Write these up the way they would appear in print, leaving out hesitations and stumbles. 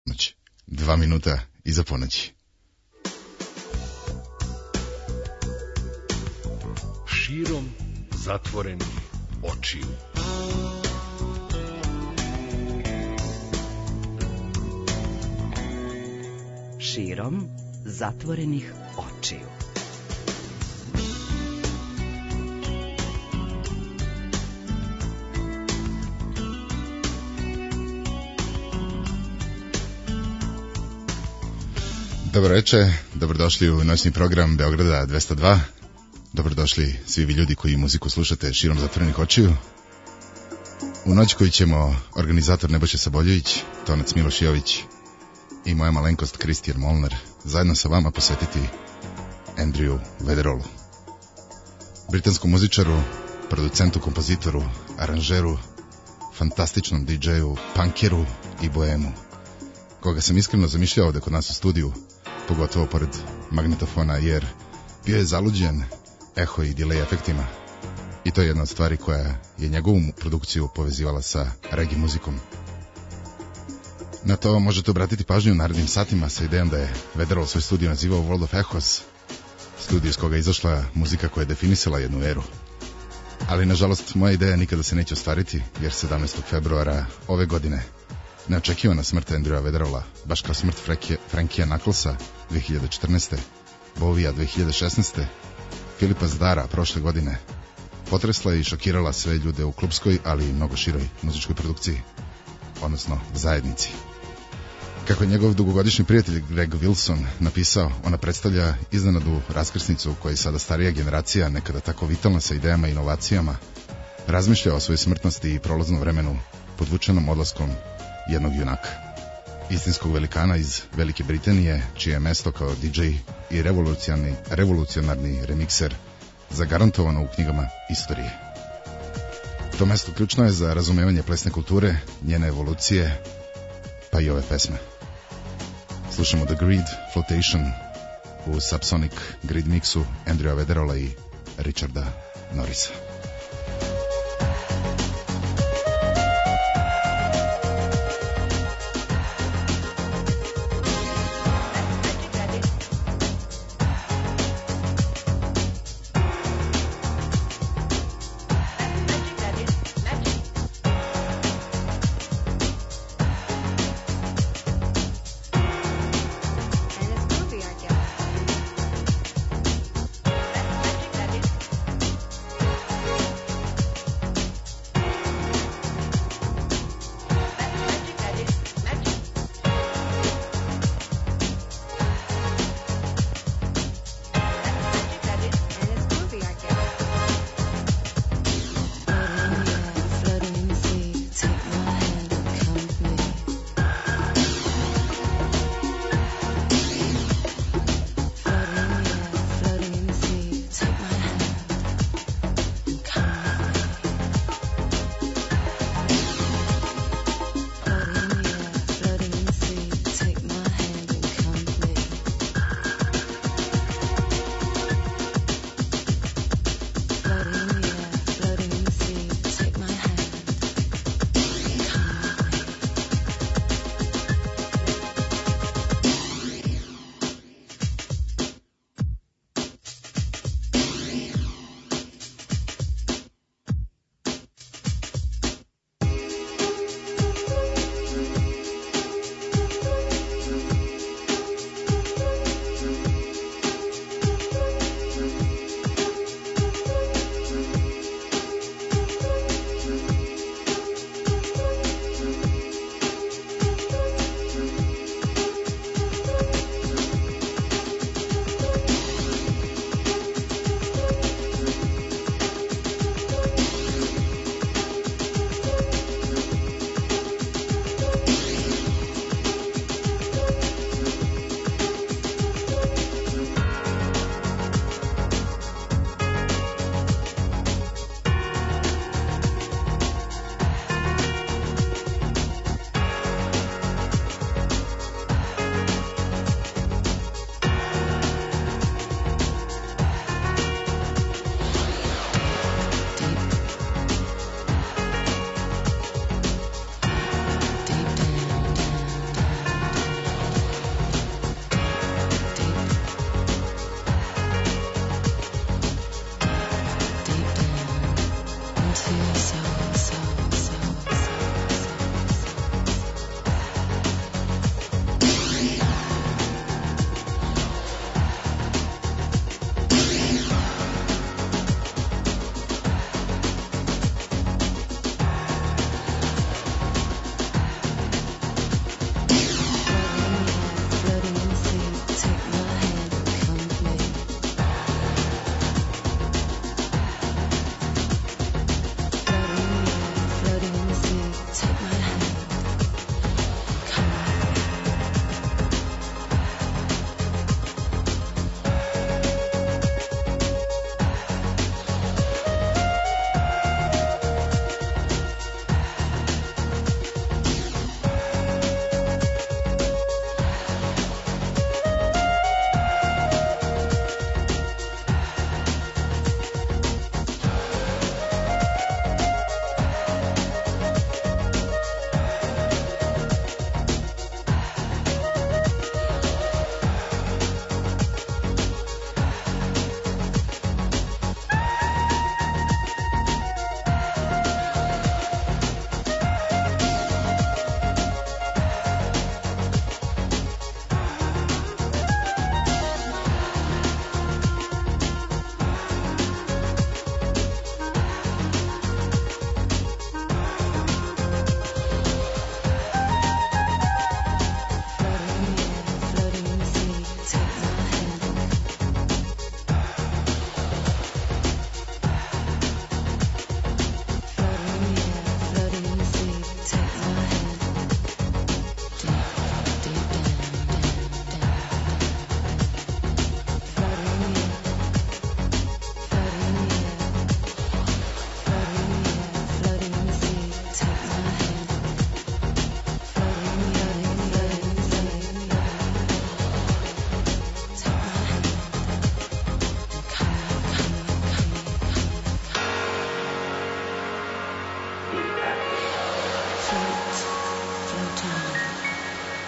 Noć, 2 minuta iza ponoći. Širom zatvorenih očiju. Širom zatvorenih očiju. Dobro večer, dobrodošli u noćni program Beograda 202. Dobrodošli svi vi ljudi koji muziku slušate širom zatvorenih očiju. U noć koju ćemo organizator Nebojša Saboljević, tonac Miloš Jović i moja malenkost Kristijan Molnar zajedno sa vama posvetiti Andrewu Weatherallu. Britanskom muzičaru, producentu, kompozitoru, aranžeru, fantastičnom DJ-u, punkeru i boemu, koga sam iskreno zamišljao ovde kod nas u studiju, pogotovo pored magnetofona, jer bio je zaluđen eho i delay efektima. I to je jedna od stvari koja je njegovu produkciju povezivala sa reggae muzikom. Na to možete obratiti pažnju u narednim satima sa idejom da je Weatherall svoj studio nazivao World of Echoes, studio iz koga je izašla muzika koja je definisala jednu eru. Ali nažalost moja ideja nikada se neće ostvariti, jer 17. februara ove godine neočekivana smrt Andrewa Weatheralla, baš kao smrt Frankija Knucklesa 2014. Bovija 2016. Filipa Zdara prošle godine potresla i šokirala sve ljude u klubskoj, ali i mnogo široj muzičkoj produkciji, odnosno zajednici. Kako je njegov dugogodišnji prijatelj Greg Wilson napisao, ona predstavlja iznenadnu raskrsnicu u kojoj sada starija generacija, nekada tako vitalna sa idejama i inovacijama, razmišlja o svojoj smrtnosti i prolaznom vremenu podvučenom odlaskom jednog junaka, istinskog velikana iz Velike Britanije, čije je mesto kao DJ i revolucionarni remikser zagarantovano u knjigama istorije. To mesto ključno je za razumevanje plesne kulture, njene evolucije, pa i ove pesme. Slušamo The Grid Flotation u Subsonic Grid mixu Andrewa Weatheralla i Richarda Norrisa.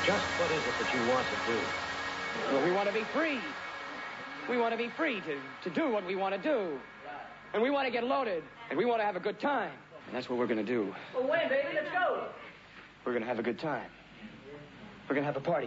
Just what is it that you want to do? Well, we want to be free. We want to be free to do what we want to do. And we want to get loaded. And we want to have a good time. And that's what we're going to do. Well, when, baby? Let's go. We're going to have a good time. We're going to have a party.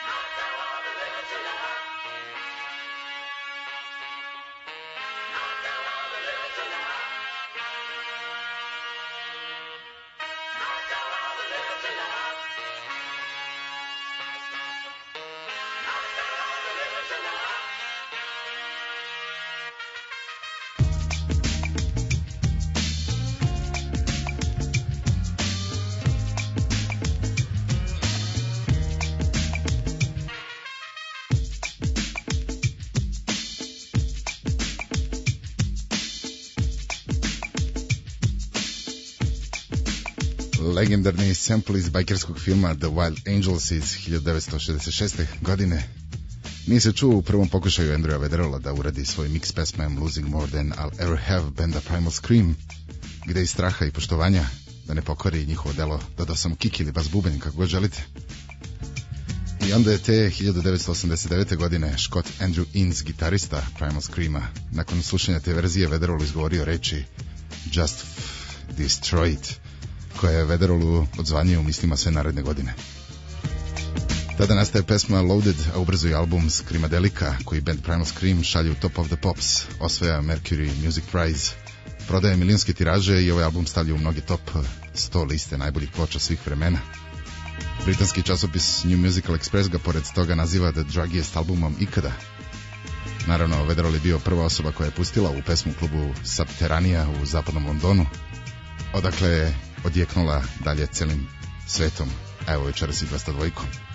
Legendarni sample iz bajkerskog filma The Wild Angels iz 1966. godine nije se čuo u prvom pokušaju Andrewa Wetheralla da uradi svoj mix pesme I'm Losing More Than I'll Ever Have benda Primal Scream, gde iz straha i poštovanja da ne pokvari njihovo delo dodao sam kick ili bas bubanj, kako god želite. I onda je te 1989. godine Scott Andrew Ince, gitarista Primal Screama, nakon slušanja te verzije Wetherallu izgovorio reči Just Destroy It, koja je Wetherallu odzvanjio u mislima sve naredne godine. Tada nastaje pesma Loaded, a ubrzo i album Screamadelica, koji band Primal Scream šalje u Top of the Pops, osvaja Mercury Music Prize, prodaje milionske tiraže i ovaj album stavlja u mnoge top 100 liste najboljih ploča svih vremena. Britanski časopis New Musical Express ga pored toga naziva The Druggiest albumom ikada. Naravno, Wetherall je bio prva osoba koja je pustila ovu pesmu u klubu Subterranea u zapadnom Londonu, odakle je odjeknula dalje celim svetom, a evo večeras i 202.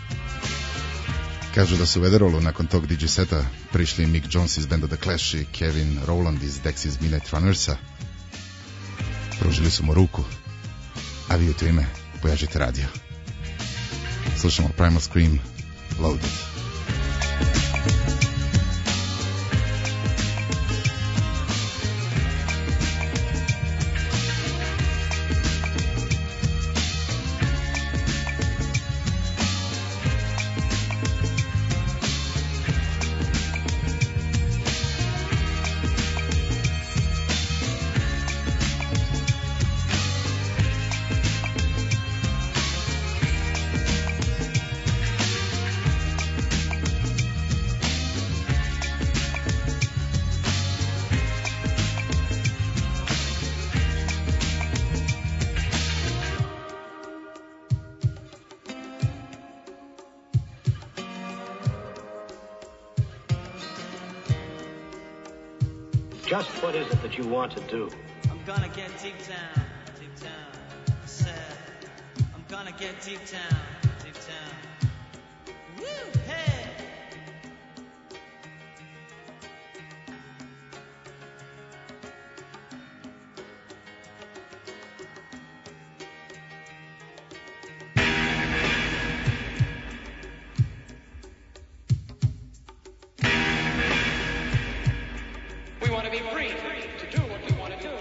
Kažu da su Wetherallu nakon tog DJ seta prišli Mick Jones iz benda The Clash i Kevin Rowland iz Dexys Midnight Runnersa. Pružili su mu ruku, a vi u to ime pojažite radio. Slušamo Primal Scream, Loaded. Just what is it that you want to do? I'm gonna get deep down, I said, I'm gonna get deep down, woo, hey! We want to be free to do what we want to do.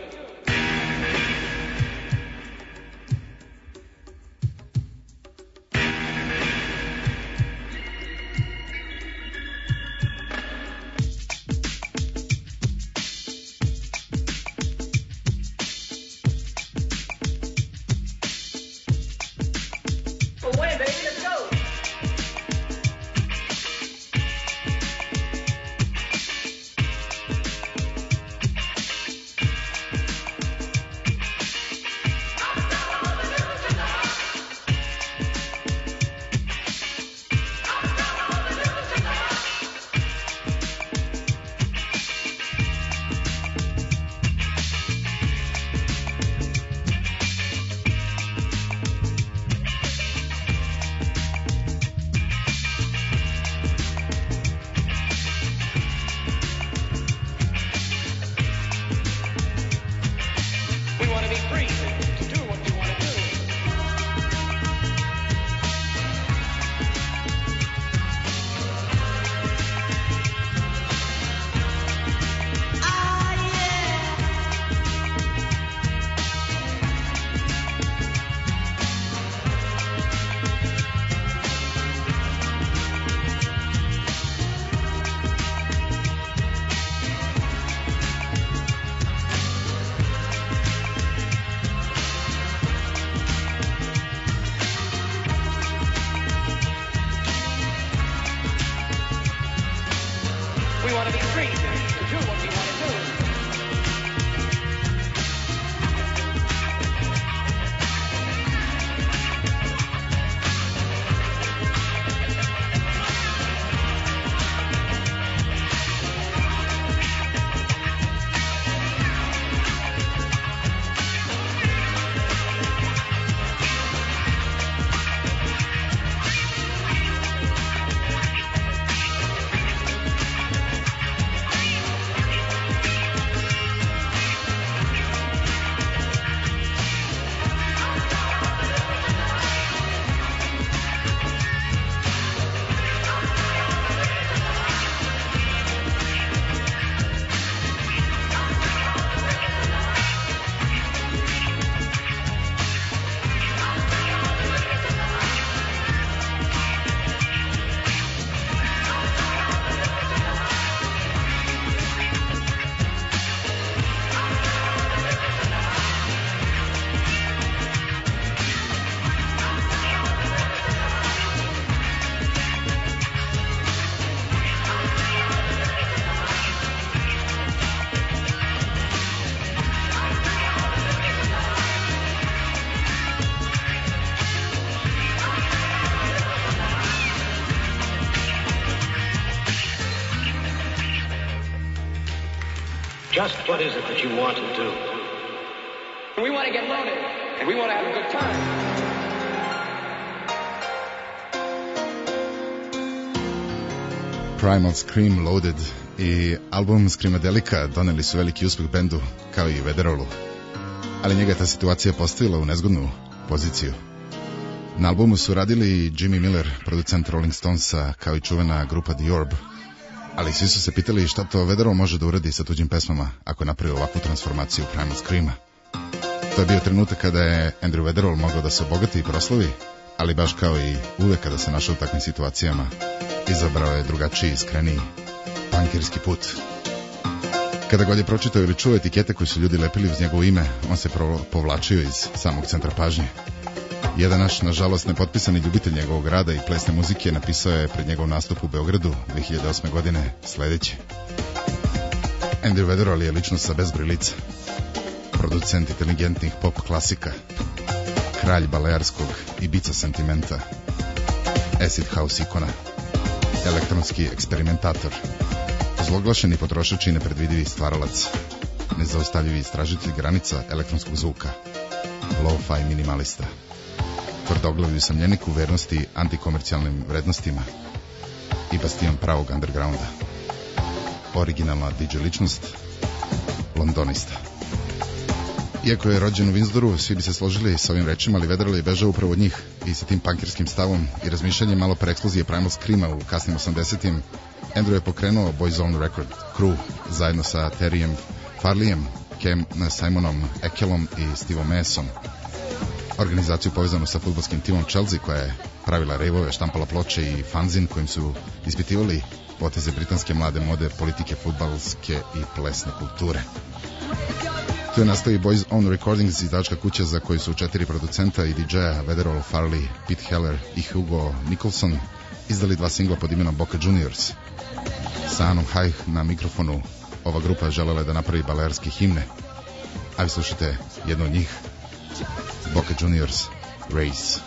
want to be free to do what we want to do. Just what is it that you want to do? We want to get loaded, and we want to have a good time. Primal Scream Loaded i album Screamadelica doneli su veliki uspeh bendu, kao i Wetherallu. Ali njega je ta situacija postavila u nezgodnu poziciju. Na albumu su radili Jimmy Miller, producent Rolling Stonesa, kao i čuvena grupa The Orb. Ali svi su se pitali šta to Wetherall može da uradi sa tuđim pesmama ako je napravio ovakvu transformaciju Primal Screama. To je bio trenutak kada je Andrew Wetherall mogao da se obogati i proslavi, ali baš kao i uvek kada se našao u takvim situacijama, izabrao je drugačiji, iskreniji, punkirski put. Kada god je pročitao ili čuo etikete koje su ljudi lepili uz njegovo ime, on se povlačio iz samog centra pažnje. Jedan naš, nažalost, nepotpisani ljubitelj njegovog rada i plesne muzike napisao je pred njegov nastup u Beogradu 2008. godine sledeće. Andrew Wetherall je ličnost sa bezbroj lica, producent inteligentnih pop klasika, kralj balearskog Ibiza sentimenta, acid house ikona, elektronski eksperimentator, ozloglašeni potrošač i nepredvidivi stvaralac, nezaustavljivi istražitelj granica elektronskog zvuka, lo-fi minimalista, tvrdoglavi usamljenik u vernosti antikomercijalnim vrednostima i bastion pravog undergrounda, originalna DJ ličnost, londonista. Iako je rođen u Windsoru, svi bi se složili sa ovim rečima, ali Wetherall je bežao upravo od njih i sa tim punkerskim stavom i razmišljanjem malo pre eksplozije Primal Screama u kasnim 80-im, Andrew je pokrenuo Boys Own Record Crew zajedno sa Terryem Farleyem, Cam Simonom Ekelom i Steveom Messom. Organizaciju povezanu sa fudbalskim timom Chelsea, koja je pravila rejvove, štampala ploče i fanzin kojim su ispitivali poteze britanske mlade mode, politike, fudbalske i plesne kulture. Tu je nastao i Boys Own Recordings, izdavačka kuća za koju su 4 producenta i DJ-a Wetherall, Farley, Pete Heller i Hugo Nicholson izdali 2 singla pod imenom Boca Juniors. Sa Anom Haih na mikrofonu ova grupa želela da napravi balearske himne, a vi slušate jednu od njih, Boca Juniors, Race.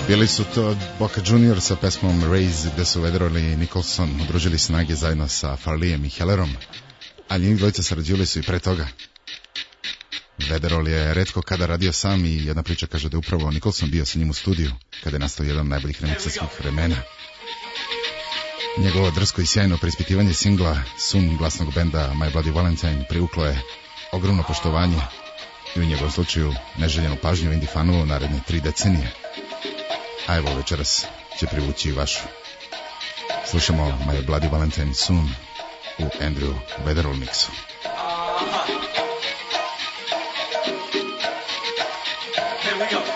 Bili su to Boca Junior sa pesmom Raise, gde su Wetherall i Nicholson udružili snage zajedno sa Farlejem i Hellerom, ali njih dvojica sarađivali su i pre toga. Wetherall je retko kada radio sam i jedna priča kaže da je upravo Nicholson bio sa njim u studiju kada je nastao jedan od najboljih remiksa svih vremena. Njegovo drsko i sjajno preispitivanje singla Soon glasnog benda My Bloody Valentine privuklo je ogromno poštovanje i u njegovom slučaju neželjenu pažnju indie fanova u naredne 3 decenije. A evo večeras će privući i vašu. Slušamo My Bloody Valentine Soon u Andrew Wetherall mixu. Here we go.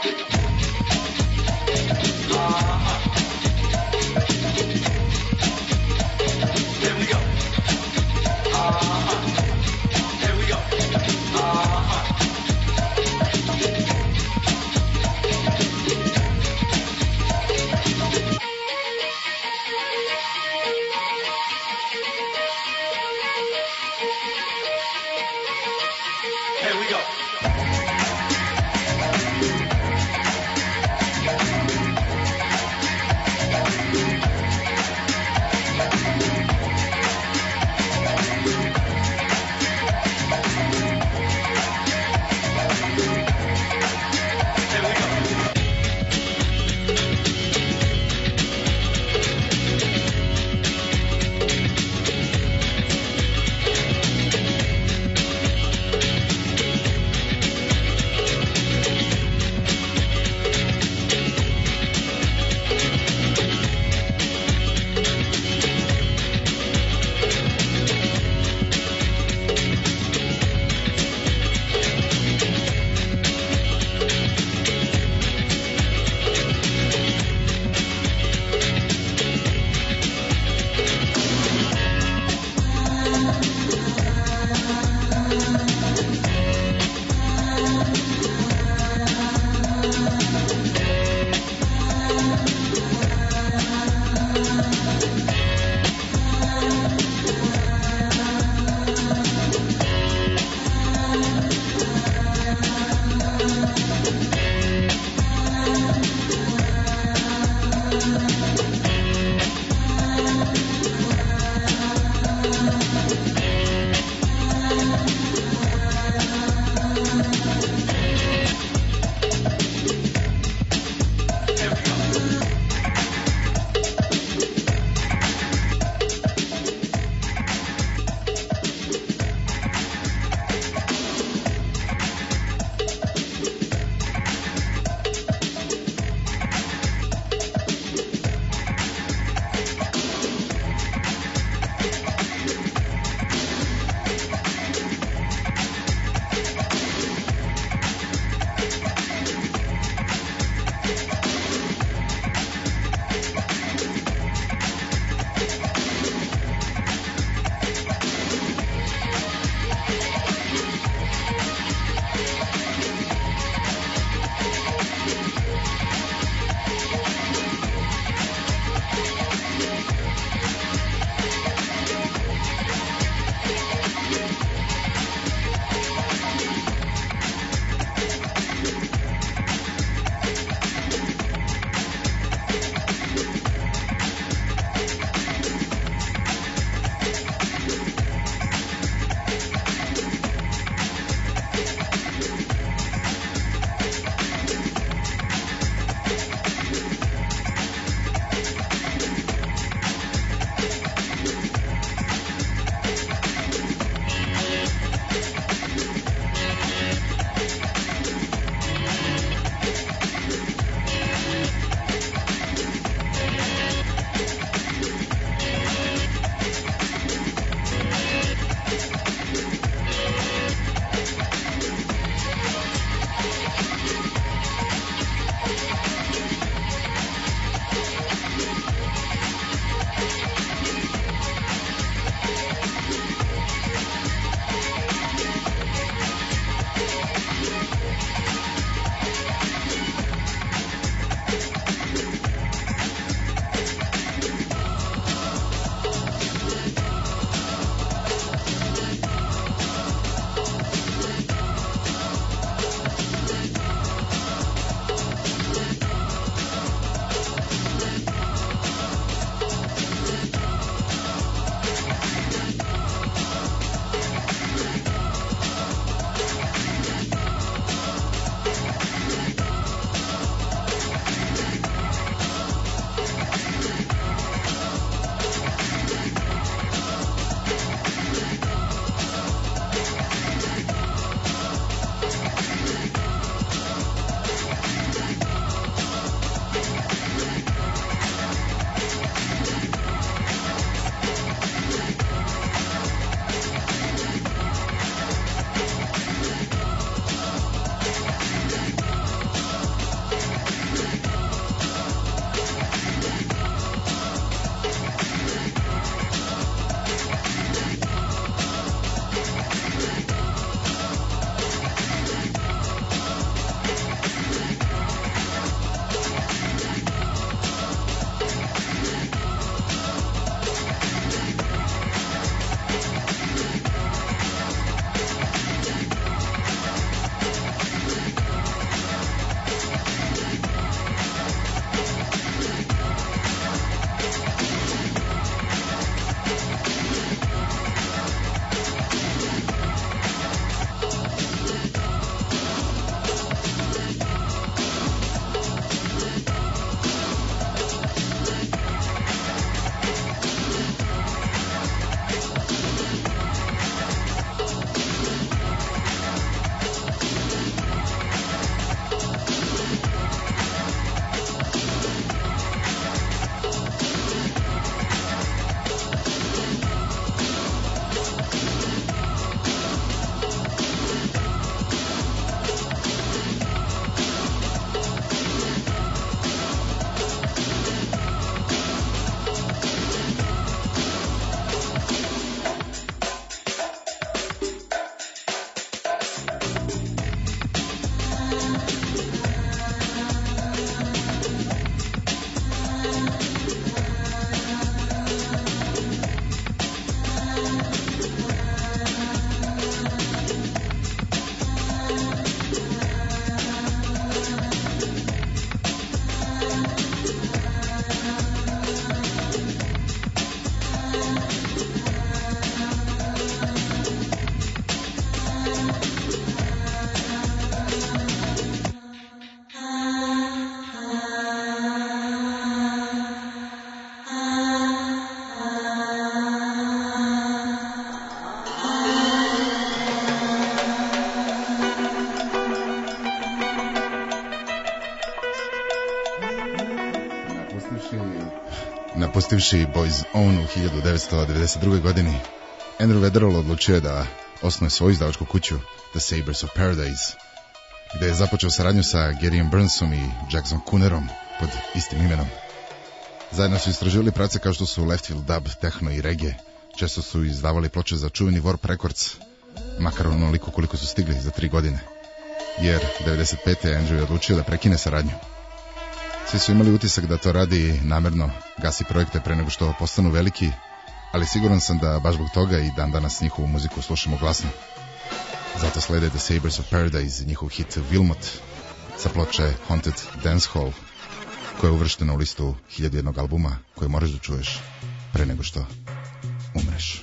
Napustivši Boys Own u 1992. godini, Andrew Weatherall odlučio je da osnuje svoju izdavačku kuću The Sabres of Paradise, gde je započeo saradnju sa Garyem Burnsom i Jackson Coonerom pod istim imenom. Zajedno su istraživali pravce kao što su leftfield, dub, techno i reggae. Često su izdavali ploče za čuveni Warp Records, makar onoliko koliko su stigli za 3 godine. Jer 95. Andrew je odlučio da prekine saradnju. Svi su imali utisak da to radi namerno, gasi projekte pre nego što postanu veliki, ali siguran sam da baš zbog toga i dan danas njihovu muziku slušamo glasno. Zato slede The Sabres of Paradise i njihov hit Wilmot sa ploče Haunted Dance Hall, koja je uvrštena u listu 1001 albuma koje moraš da čuješ pre nego što umreš.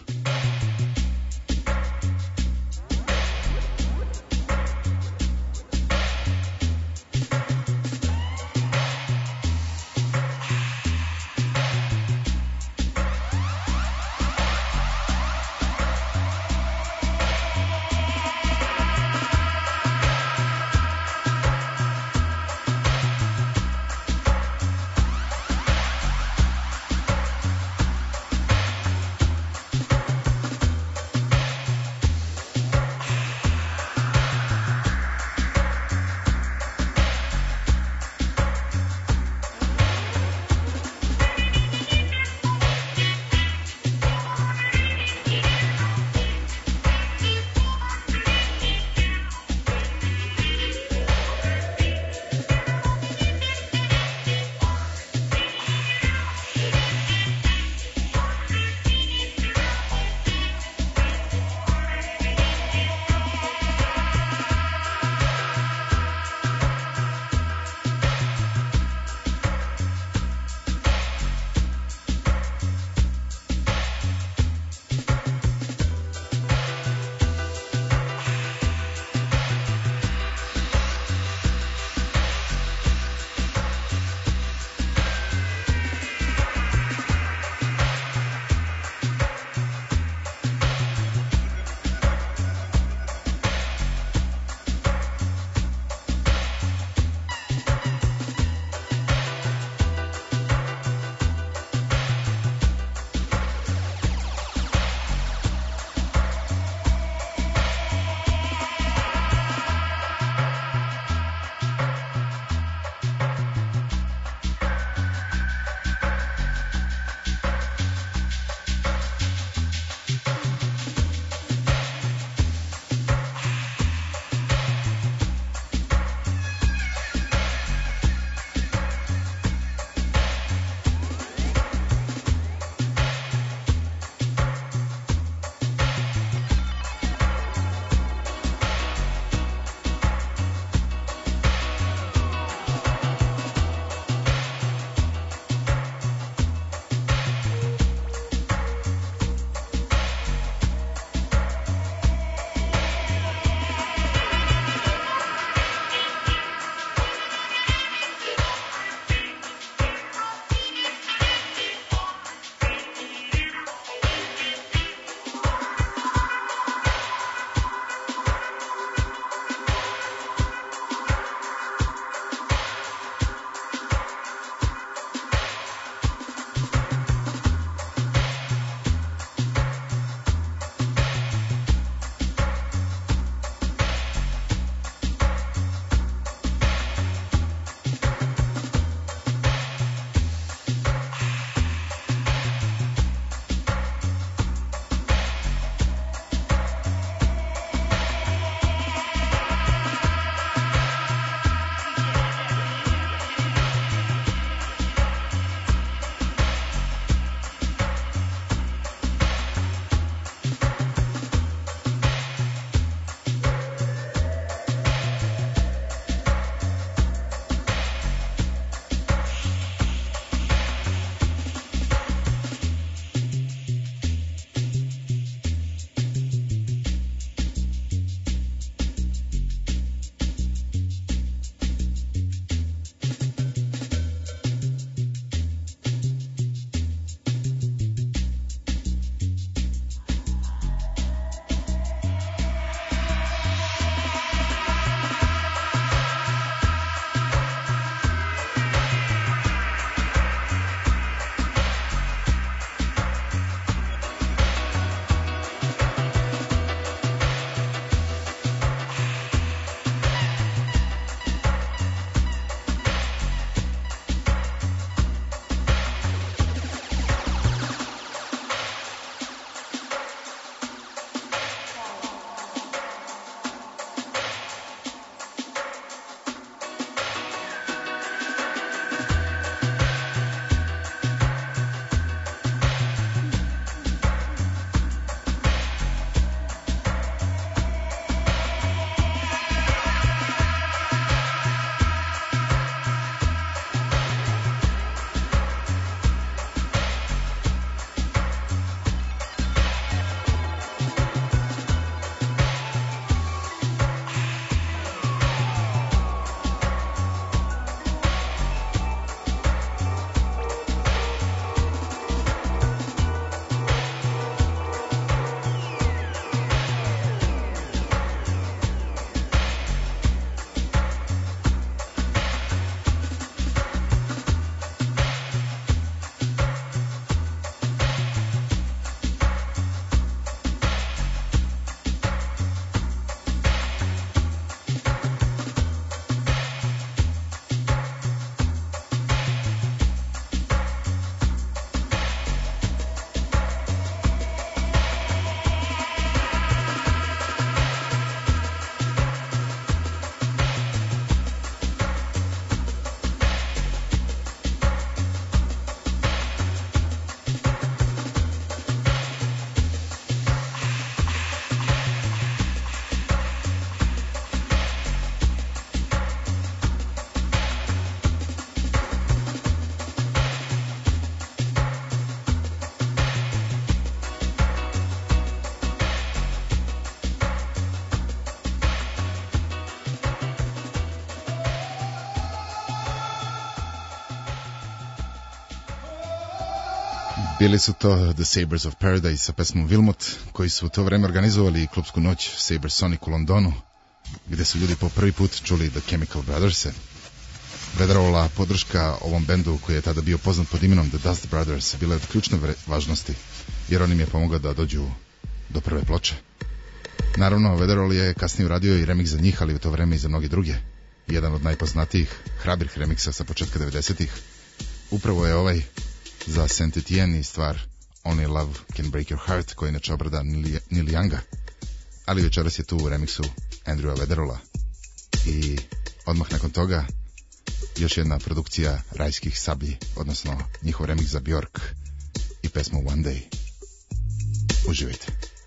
Bili su to The Sabres of Paradise sa pesmom Wilmot, koji su u to vreme organizovali klubsku noć Saber Sonic u Londonu, gde su ljudi po prvi put čuli The Chemical Brothers-e. Wetheralla podrška ovom bendu, koji je tada bio poznat pod imenom The Dust Brothers, bila je od ključne važnosti, jer on im je pomogao da dođu do prve ploče. Naravno, Wetherall je kasnije uradio i remix za njih, ali u to vreme i za mnogi druge. Jedan od najpoznatijih, hrabrih remiksa sa početka 90-ih, upravo je ovaj za Saint Etienne i stvar Only Love Can Break Your Heart, koji inače obrada Neil Younga, ali večeras je tu u remiksu Andrewa Wetheralla. I odmah nakon toga još jedna produkcija Rajskih sablji, odnosno njihov remix za Bjork i pesmu One Day. Uživajte.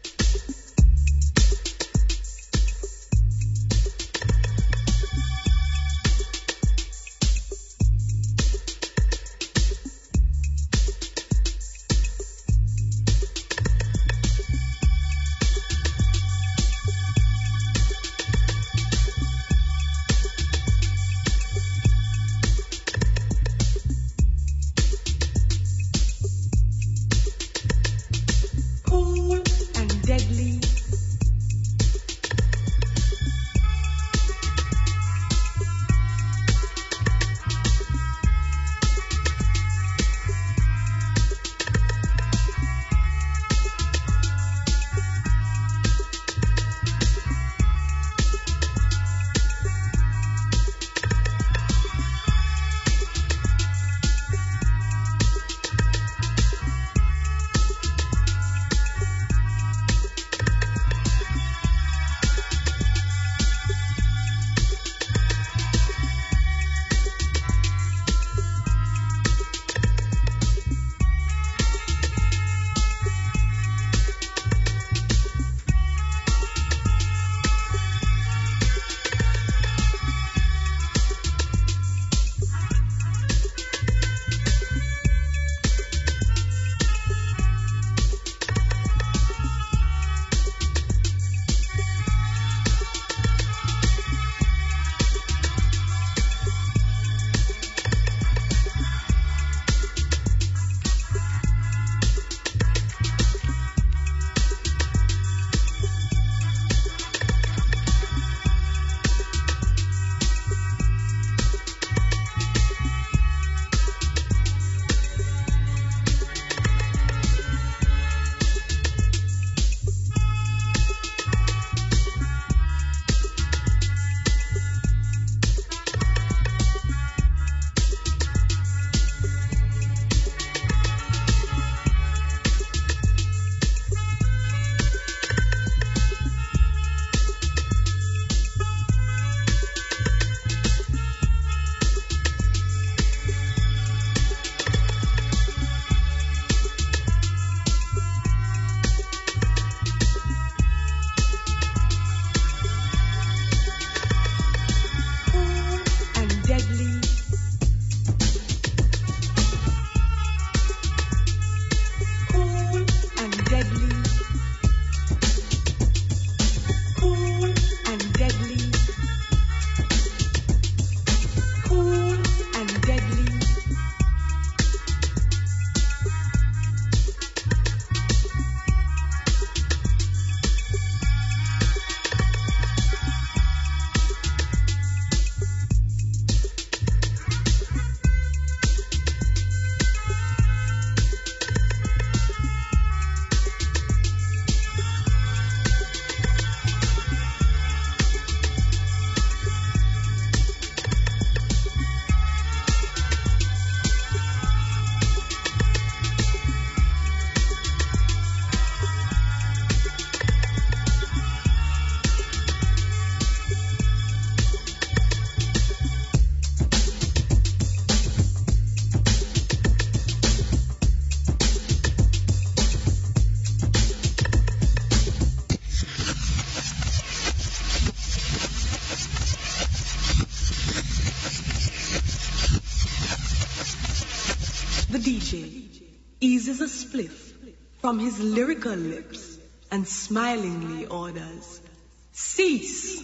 DJ eases a spliff from his lyrical lips and smilingly orders, "Cease."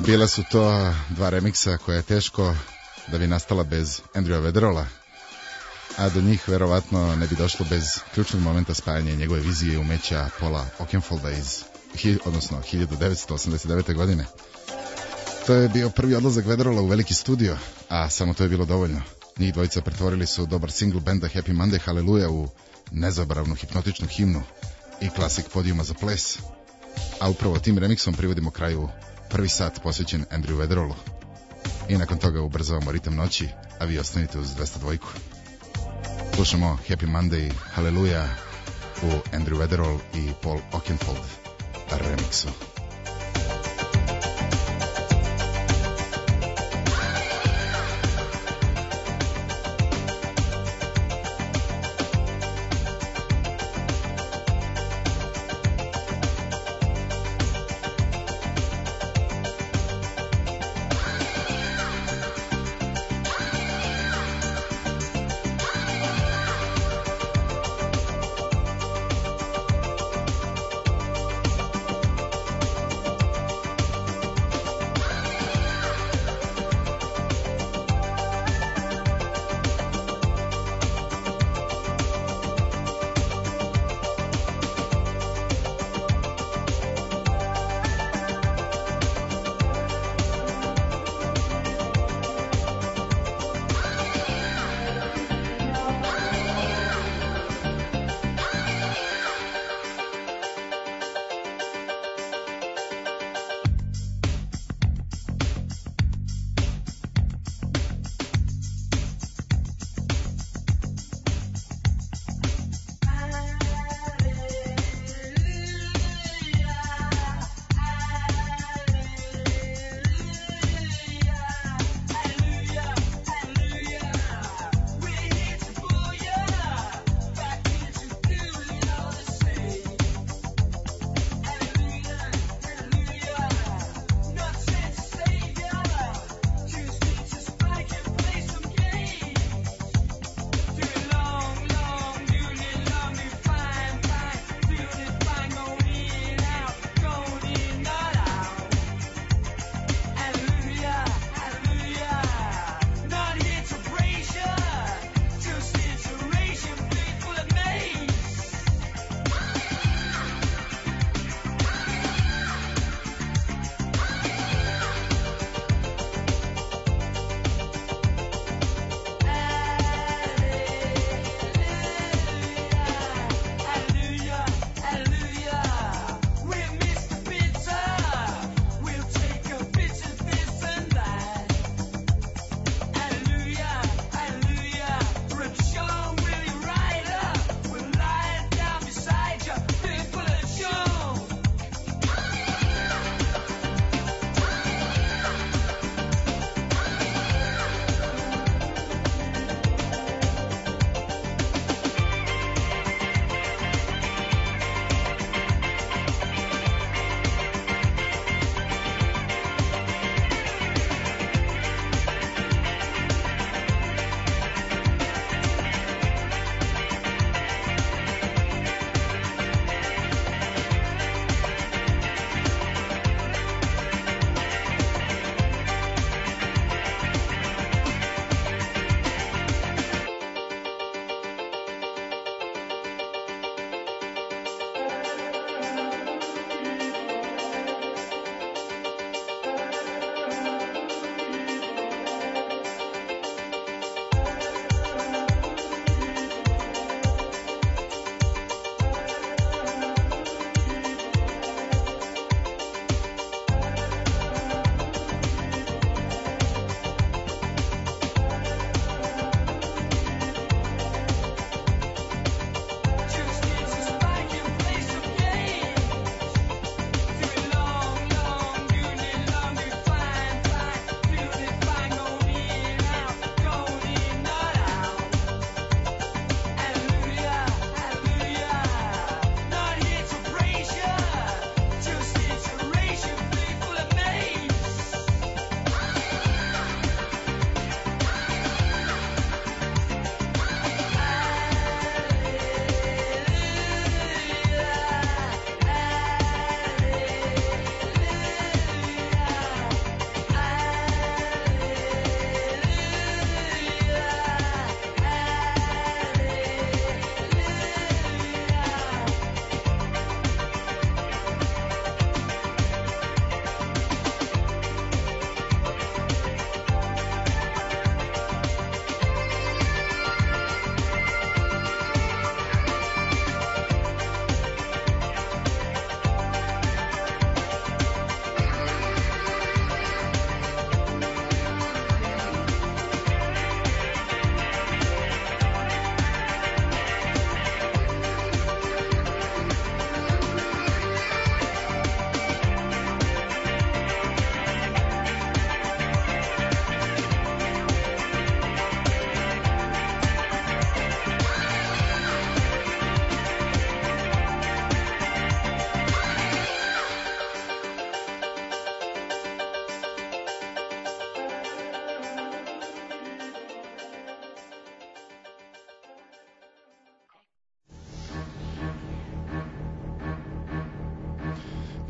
Bila su to dva remiksa koja je teško da bi nastala bez Andrewa Weatheralla, a do njih verovatno ne bi došlo bez ključnog momenta spajanja njegove vizije i umeća Paula Oakenfolda iz 1989. godine. To je bio prvi odlazak Weatheralla u veliki studio, a samo to je bilo dovoljno. Njih dvojica pretvorili su dobar single benda Happy Monday Hallelujah u nezaboravnu hipnotičnu himnu i klasik podijuma za ples. A upravo tim remiksom privodimo kraju prvi sat posvećen Andrew Weatherallu. I nakon toga ubrzavamo ritam noći, a vi ostanite uz 202. Slušamo Happy Monday Hallelujah u Andrew Weatherall i Paul Oakenfold remiksu.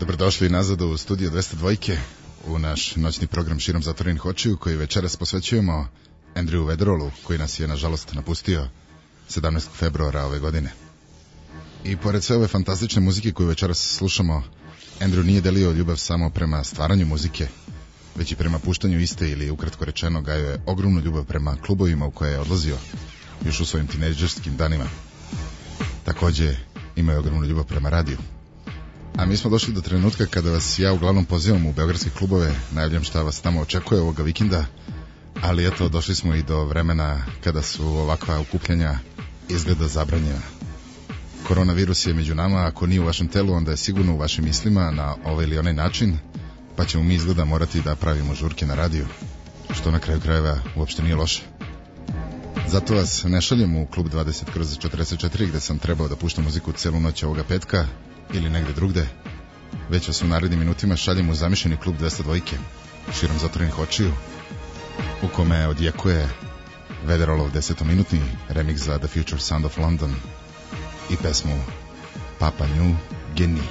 Dobrodošli nazad u studio 202 u naš noćni program Širom zatvorenih očiju koji večeras posvećujemo Andrewu Weatherallu koji nas je nažalost napustio 17. februara ove godine. I pored sve ove fantastične muzike koju večeras slušamo, Andrew nije delio ljubav samo prema stvaranju muzike, već i prema puštanju iste ili ukratko rečeno gajio je ogromnu ljubav prema klubovima u koje je odlazio još u svojim tinejdžerskim danima. Takođe imao je ogromnu ljubav prema radiju. A mi smo došli do trenutka kada vas ja uglavnom pozivam u beogradske klubove, najavljam šta vas tamo očekuje ovoga vikenda, ali eto, došli smo i do vremena kada su ovakva okupljanja izgleda zabranjena. Koronavirus je među nama, ako nije u vašem telu, onda je sigurno u vašim mislima na ovaj ili onaj način, pa ćemo mi izgleda morati da pravimo žurke na radiju, što na kraju krajeva uopšte nije loše. Zato vas ne šaljem u klub 20/44 gde sam trebao da puštam muziku celu noć ovoga petka ili negde drugde, već vas u narednim minutima šaljem u zamišljeni klub 202 širom zatvorenih očiju, u kome odjekuje Weatherallov 10-minutni remix za The Future Sound of London i pesmu Papua New Guinea.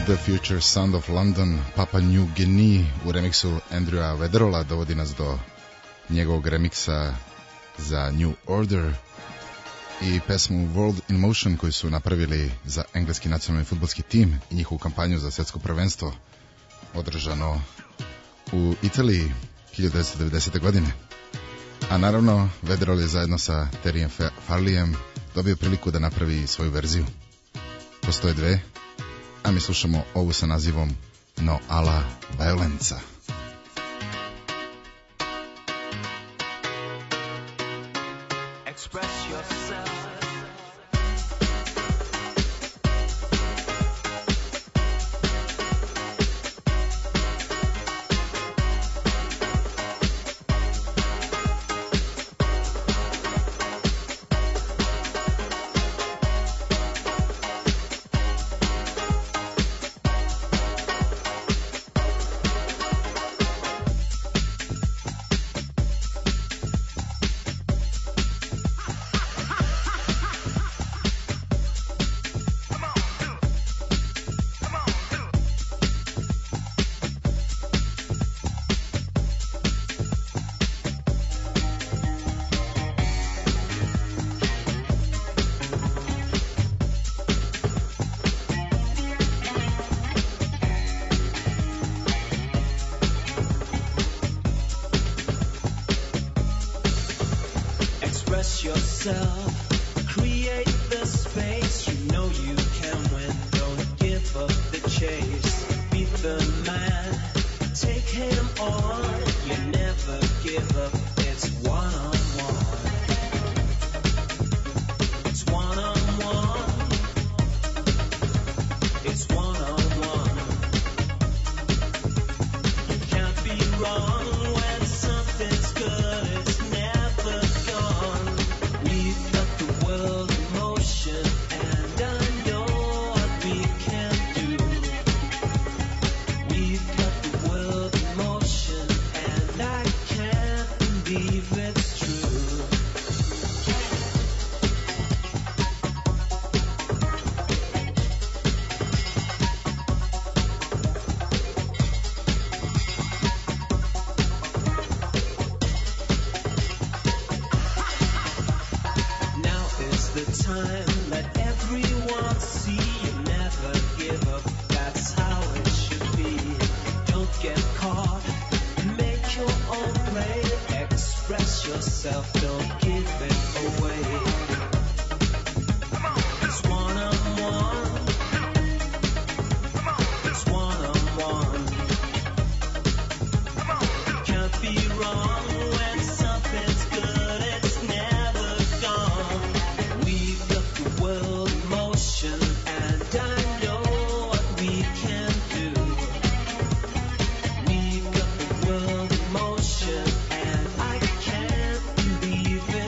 The Future Sound of London, Papua New Guinea u remiksu Andrewa Weatherola dovodi nas do njegovog remiksa za New Order i pesmu World in Motion koju su napravili za engleski nacionalni fudbalski tim i njihovu kampanju za svjetsko prvenstvo održano u Italiji 1990. godine. A naravno, Weatherall je zajedno sa Terryem Farleyem dobio priliku da napravi svoju verziju. Postoje dve, a mi slušamo ovu sa nazivom No Alla Violenza. Express yourself. Express yourself, create the space. You know you can win, don't give up the chase. Beat the man, take him on. You never give up, it's one-on-one. It's one-on-one. It's one-on-one. You can't be wrong when something's good, it's never gone. We've got the world in motion, and I know what we can do. We've got the world in motion, and I can't believe it's true. Now is the time, let everyone see. You never give up, that's how it should be. Don't get caught, make your own play. Express yourself, don't give it away. It's one-on-one. It's one-on-one. Can't be wrong when something's good, it's never gone. We've got the world in motion, and I know what we can do. We've got the world in motion, and I can't believe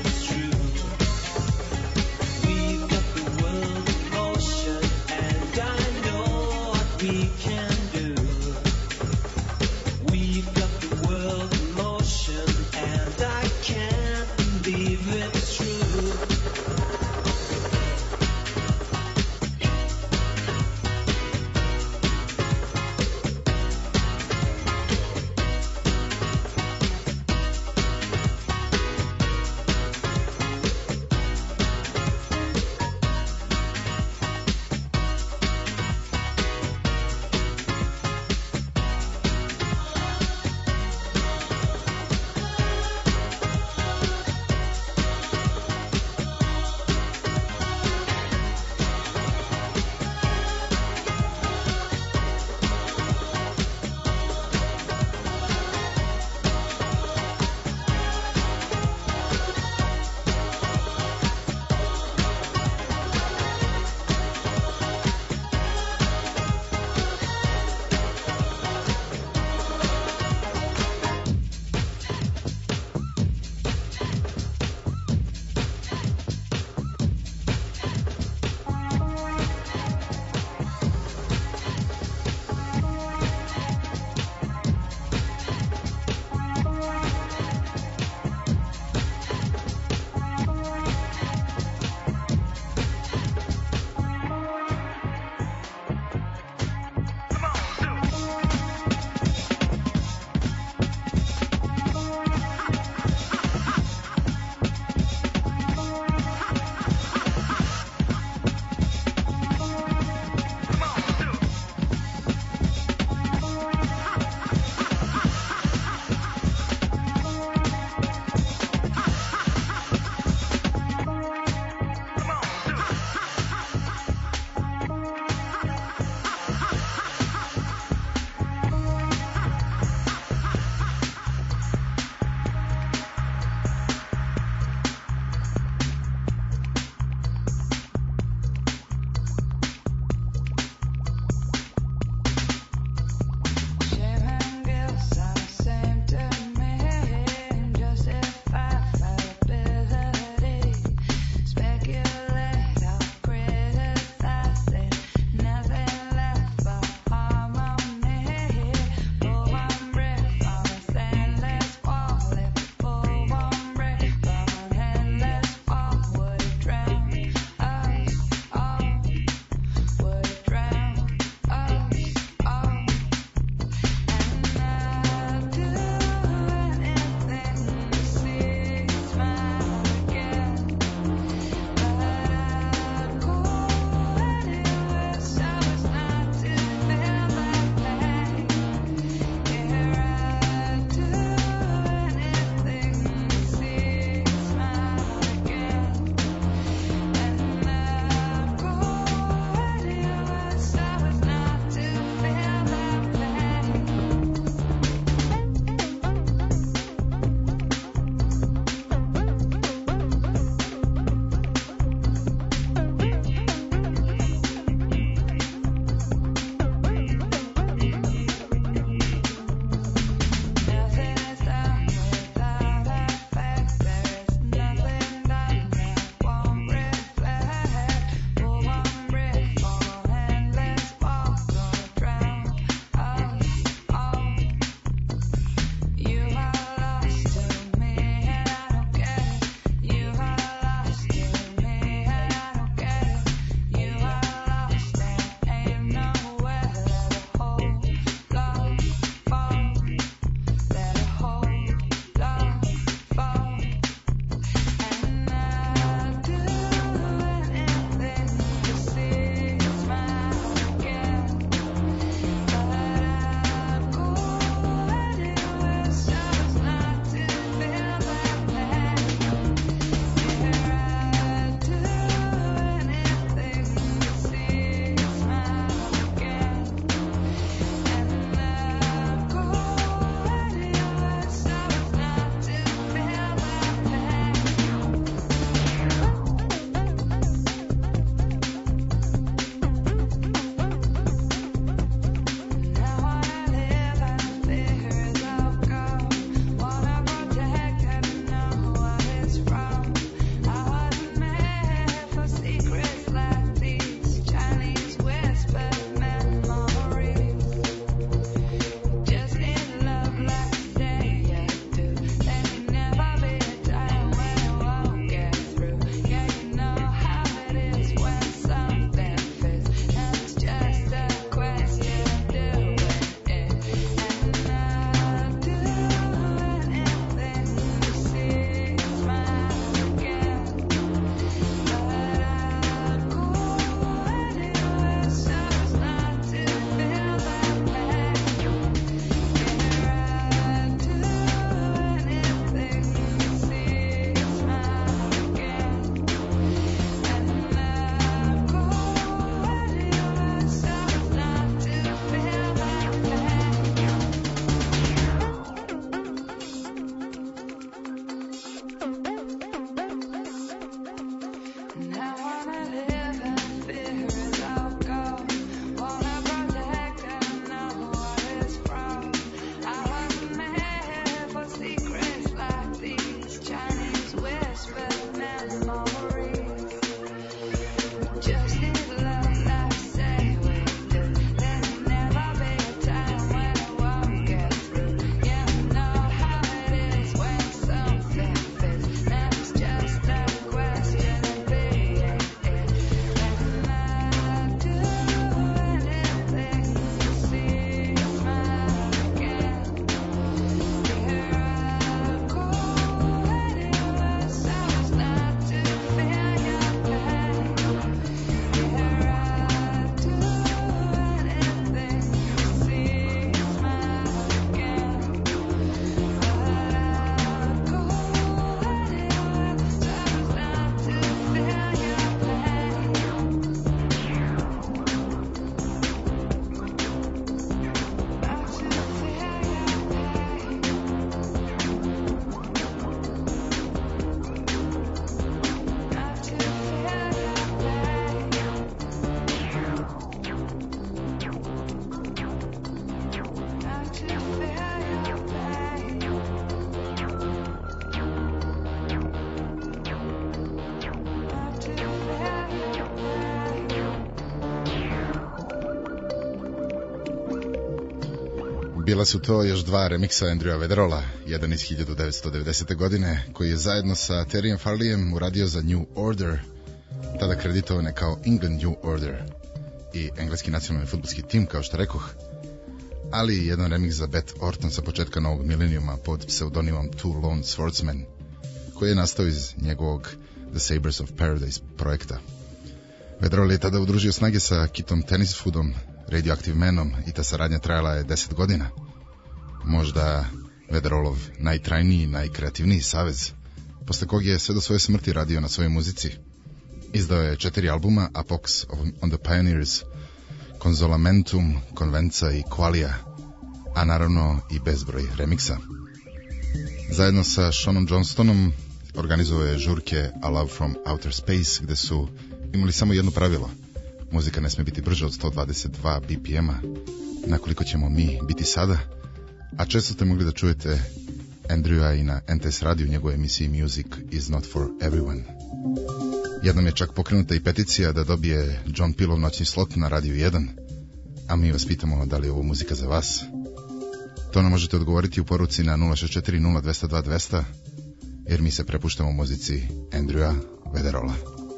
bila su to još dva remiksa Andrewa Weatherola, jedan iz 1990. godine, koji je zajedno sa Terryem Farleyem uradio za New Order, tada kreditovane kao England New Order i engleski nacionalni fudbalski tim, kao što rekoh, ali jedan remix za Beth Orton sa početka novog milenijuma pod pseudonimom Two Lone Swordsmen, koji je nastao iz njegovog The Sabres of Paradise projekta. Weatherall je tada udružio snage sa Kitom Tennisfoodom, Radioactive Manom, i ta saradnja trajala je 10 godina. Možda Weatherallov najtrajniji, najkreativniji savez, posle kog je sve do svoje smrti radio na svojoj muzici. Izdao je 4 albuma, Apox on the Pioneers, Consolamentum, Convenza i Qualia, a naravno i bezbroj remiksa. Zajedno sa Seanom Johnstonom organizovao je žurke A Love from Outer Space, gde su imali samo jedno pravilo: muzika ne sme biti brža od 122 BPM-a, nakoliko ćemo mi biti sada, a često ste mogli da čujete Andrewa i na NTS radiju u njegovoj emisiji Music is not for everyone. Jednom je čak pokrenuta i peticija da dobije John Pillov noćni slot na radiju 1, a mi vas pitamo da li je ovo muzika za vas. To nam možete odgovoriti u poruci na 064 0202 200, jer mi se prepuštamo muzici Andrewa Weatheralla.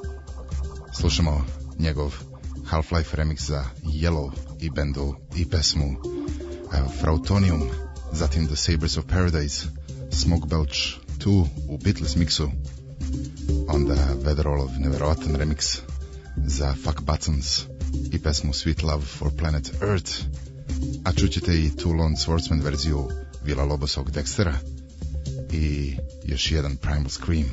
Slušamo njegov Half-Life remix za Yellow i bendu i pesmu Frautonium, zatim The Sabres of Paradise, Smoke Belch 2 u Beatles mixu, onda Weatherallov neverovatan remix za Fuck Buttons i pesmu Sweet Love for Planet Earth, a čućete i Two Lone Swordsman verziju Villa Lobosovog Dextera i još jedan Primal Scream,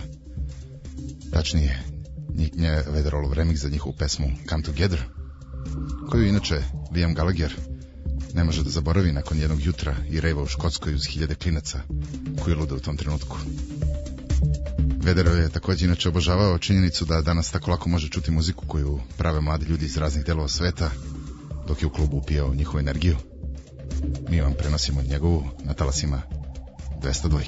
tačnije Weatherallov remix za njihovu pesmu Come Together, koju inače Liam Gallagher ne može da zaboravi nakon jednog jutra i rejva u Škotskoj uz 1000 klinaca koji lude u tom trenutku. Weatherall je također inače obožavao činjenicu da danas tako lako može čuti muziku koju prave mladi ljudi iz raznih delova sveta, dok je u klubu upijao njihovu energiju. Mi vam prenosimo njegovu na talasima 202.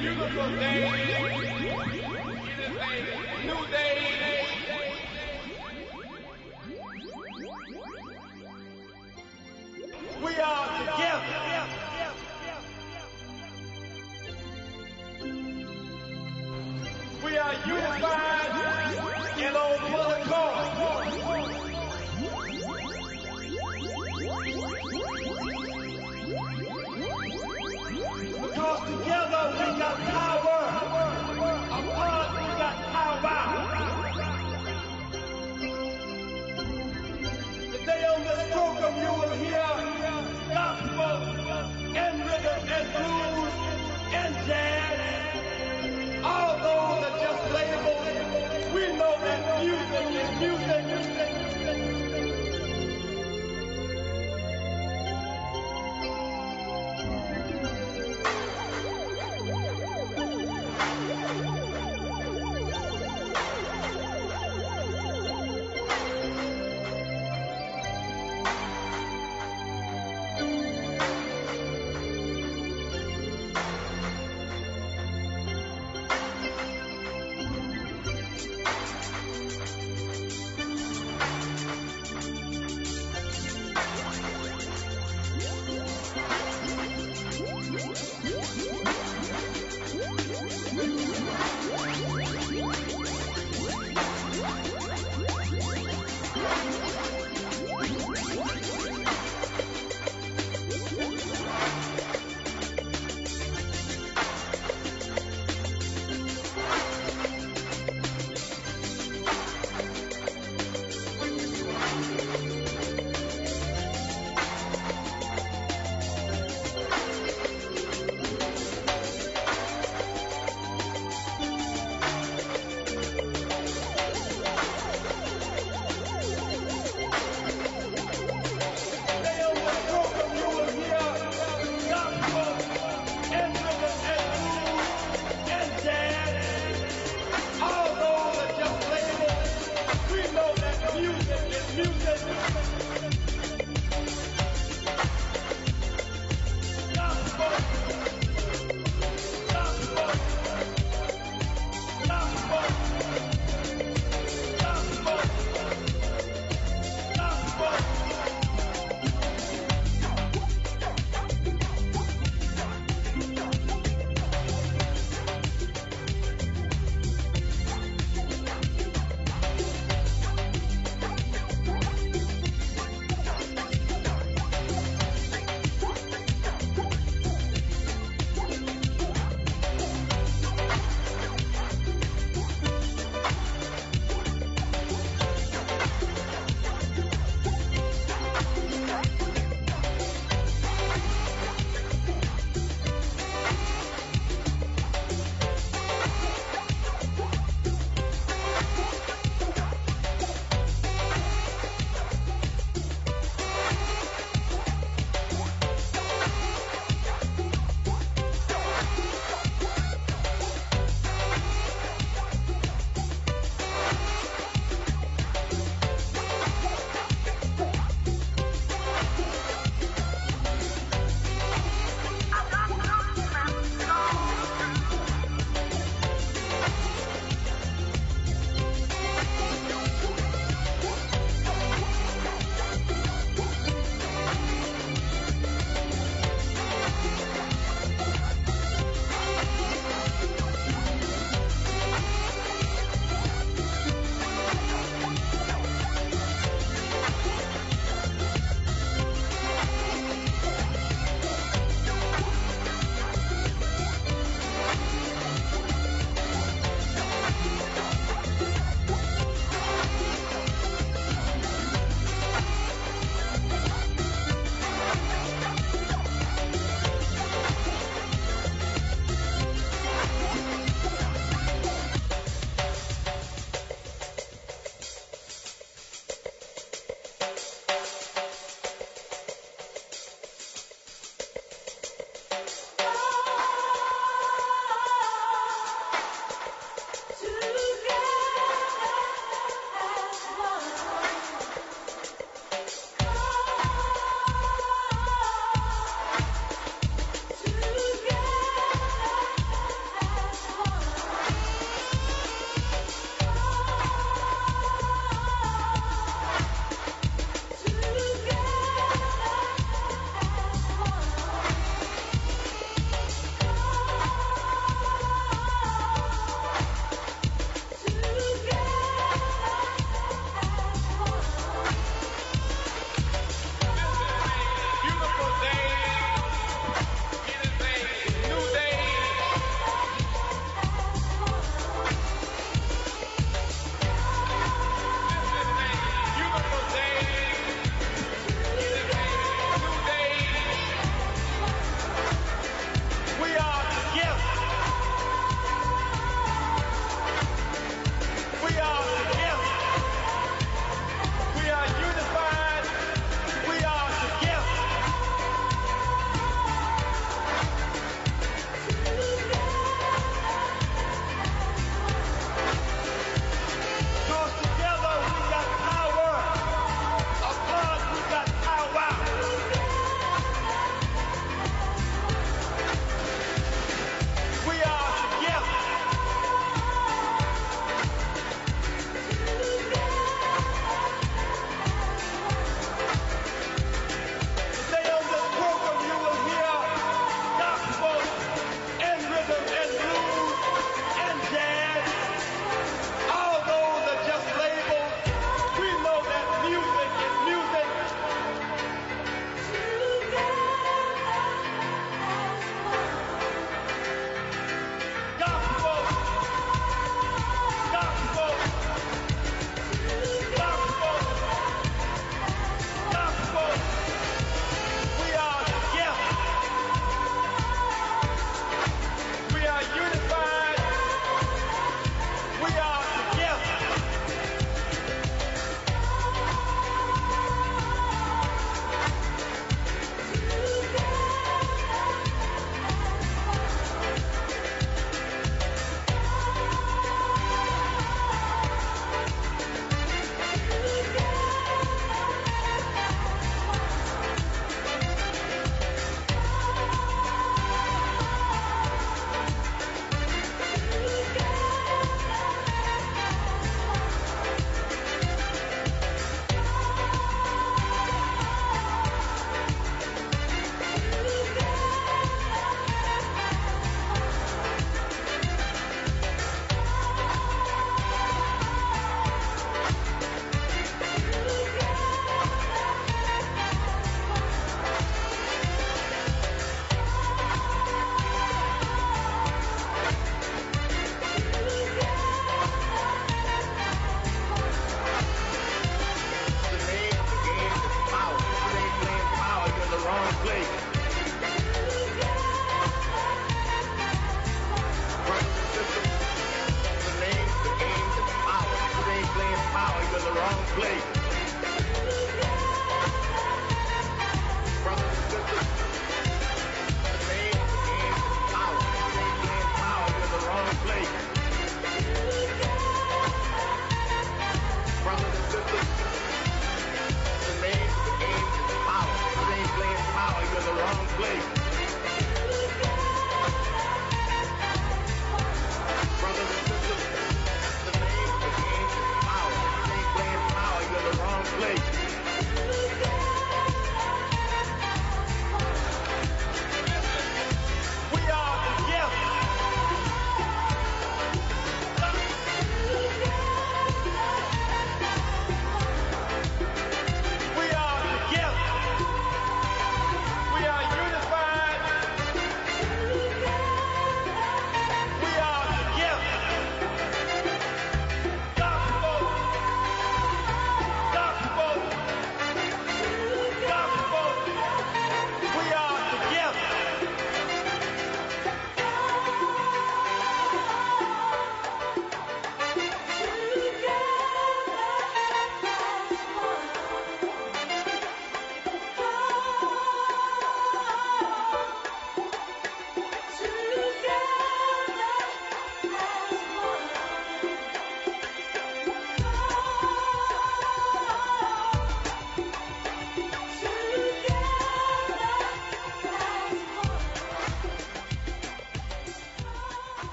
beautiful day. It is a new day. We are together. We are unified and on one accord. Because together we got power. Apart we got power. Today on this program you will hear gospel and rhythm and blues and jazz. All those are just labels. We know that music is music.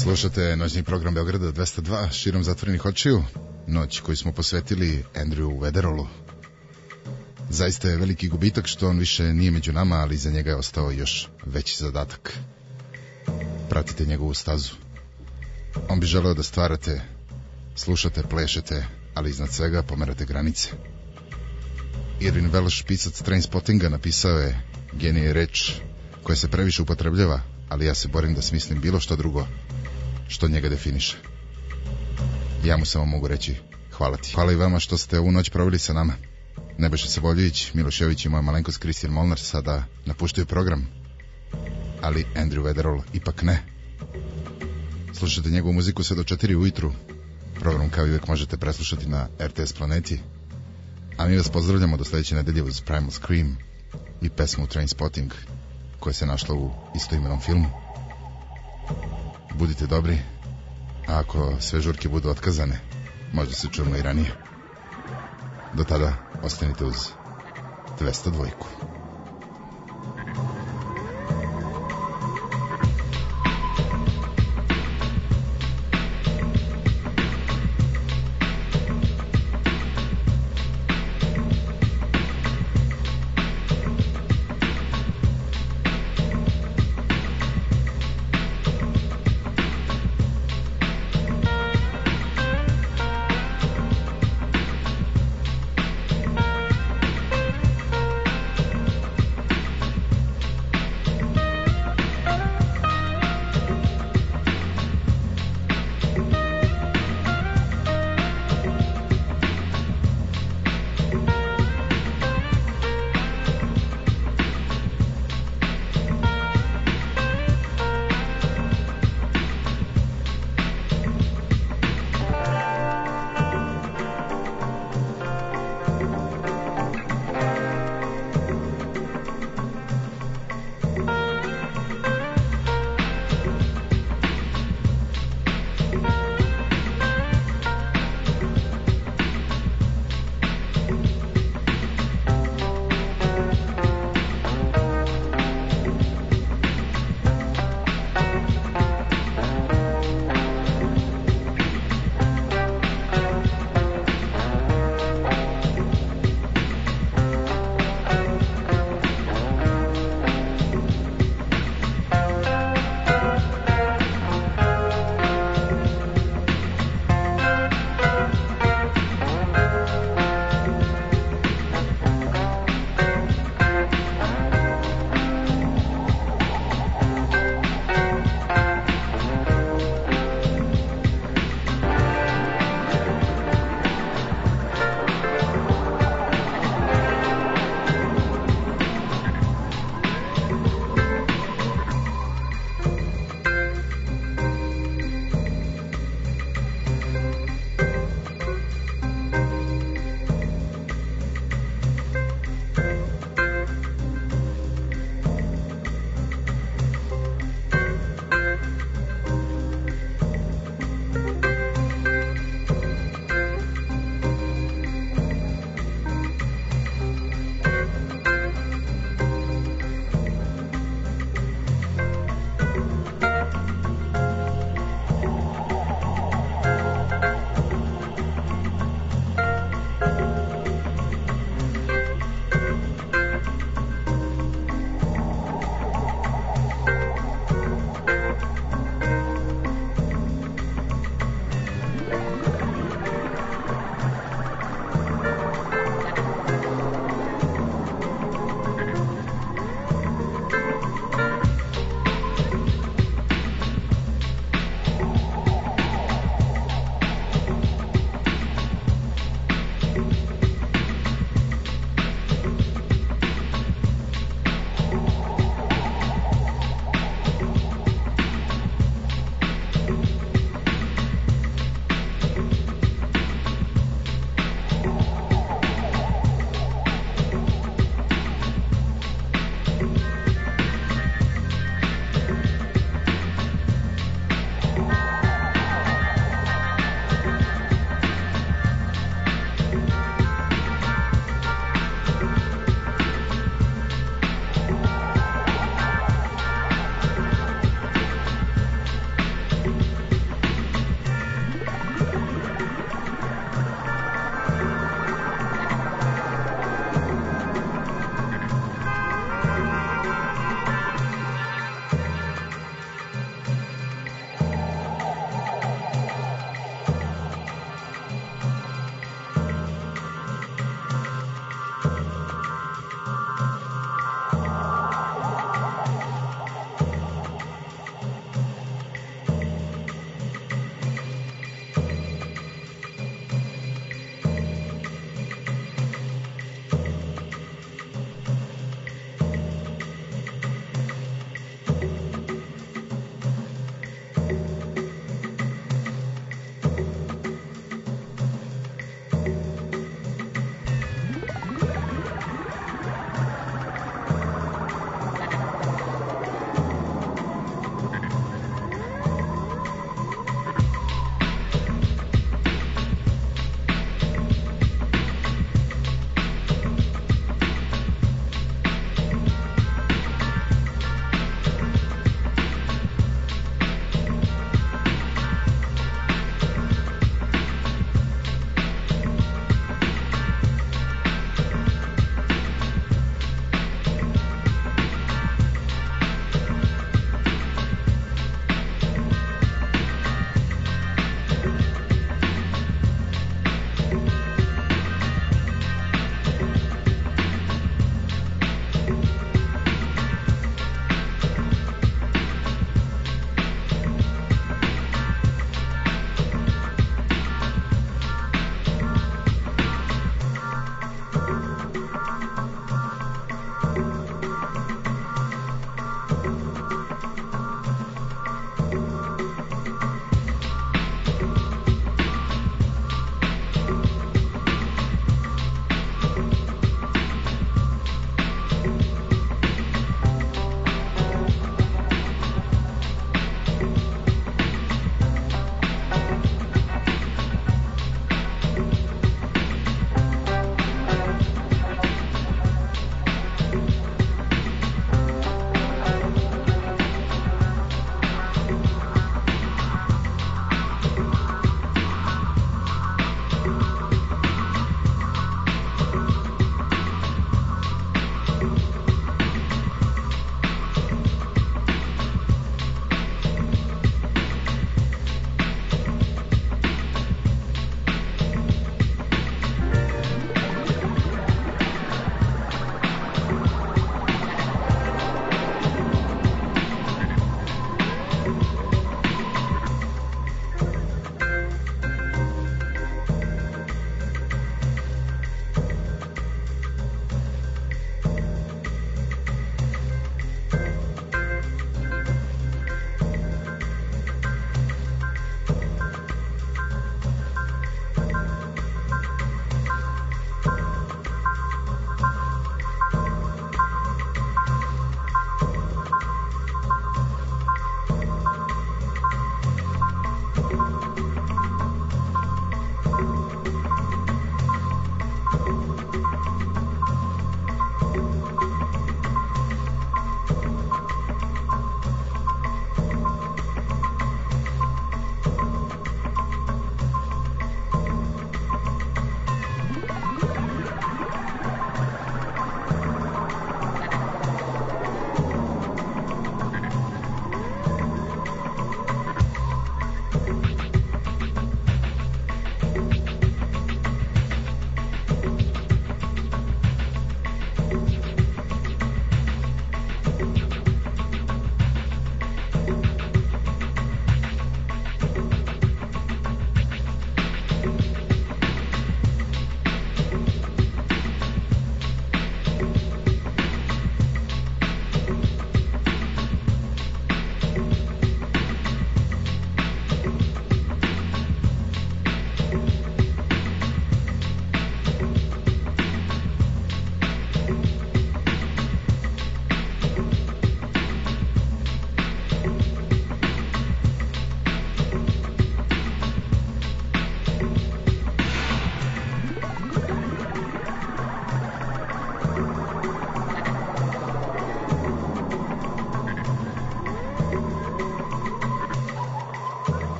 Slušate noćni program Beograda 202 širom zatvorenih očiju, noć koju smo posvetili Andrewu Weatherallu. Zaista je veliki gubitak što on više nije među nama, ali za njega je ostao još veći zadatak. Pratite njegovu stazu. On bi želeo da stvarate, slušate, plešete, ali iznad svega pomerate granice. Irvin Welsh, pisac Trainspottinga, napisao je: genij je reč koja se previše upotrebljava, ali ja se borim da smislim bilo što drugo što njega definiše. Ja mu samo mogu reći hvala ti. Hvala i vama što ste ovu noć proveli sa nama. Nebojša Saboljević, Miloš Jović i moja malenkost Kristijan Molnar sada napuštaju program, ali Andrew Weatherall ipak ne. Slušajte njegovu muziku sve do 4 ujutru. Program kao i uvijek možete preslušati na RTS Planeti, a mi vas pozdravljamo do sledeće nedelje uz Primal Scream i pesmu Trainspotting koja se našla u istoimenom filmu. Budite dobri, a ako sve žurke budu otkazane, možda se čujemo i ranije. Do tada ostanite uz 202.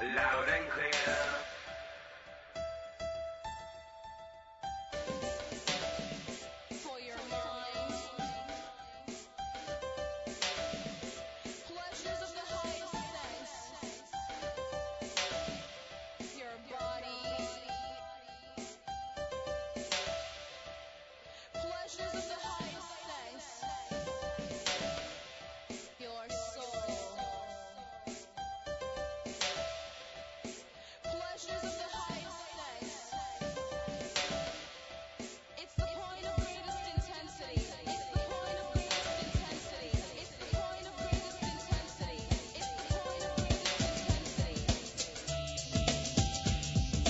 loud and clear. For your mind, pleasures of the highest sense, your body, pleasures of the highest sense, your soul, pleasures of the highest sense. It's the point of greatest intensity. It's the point of greatest intensity. It's the point of greatest intensity. It's the point of greatest intensity.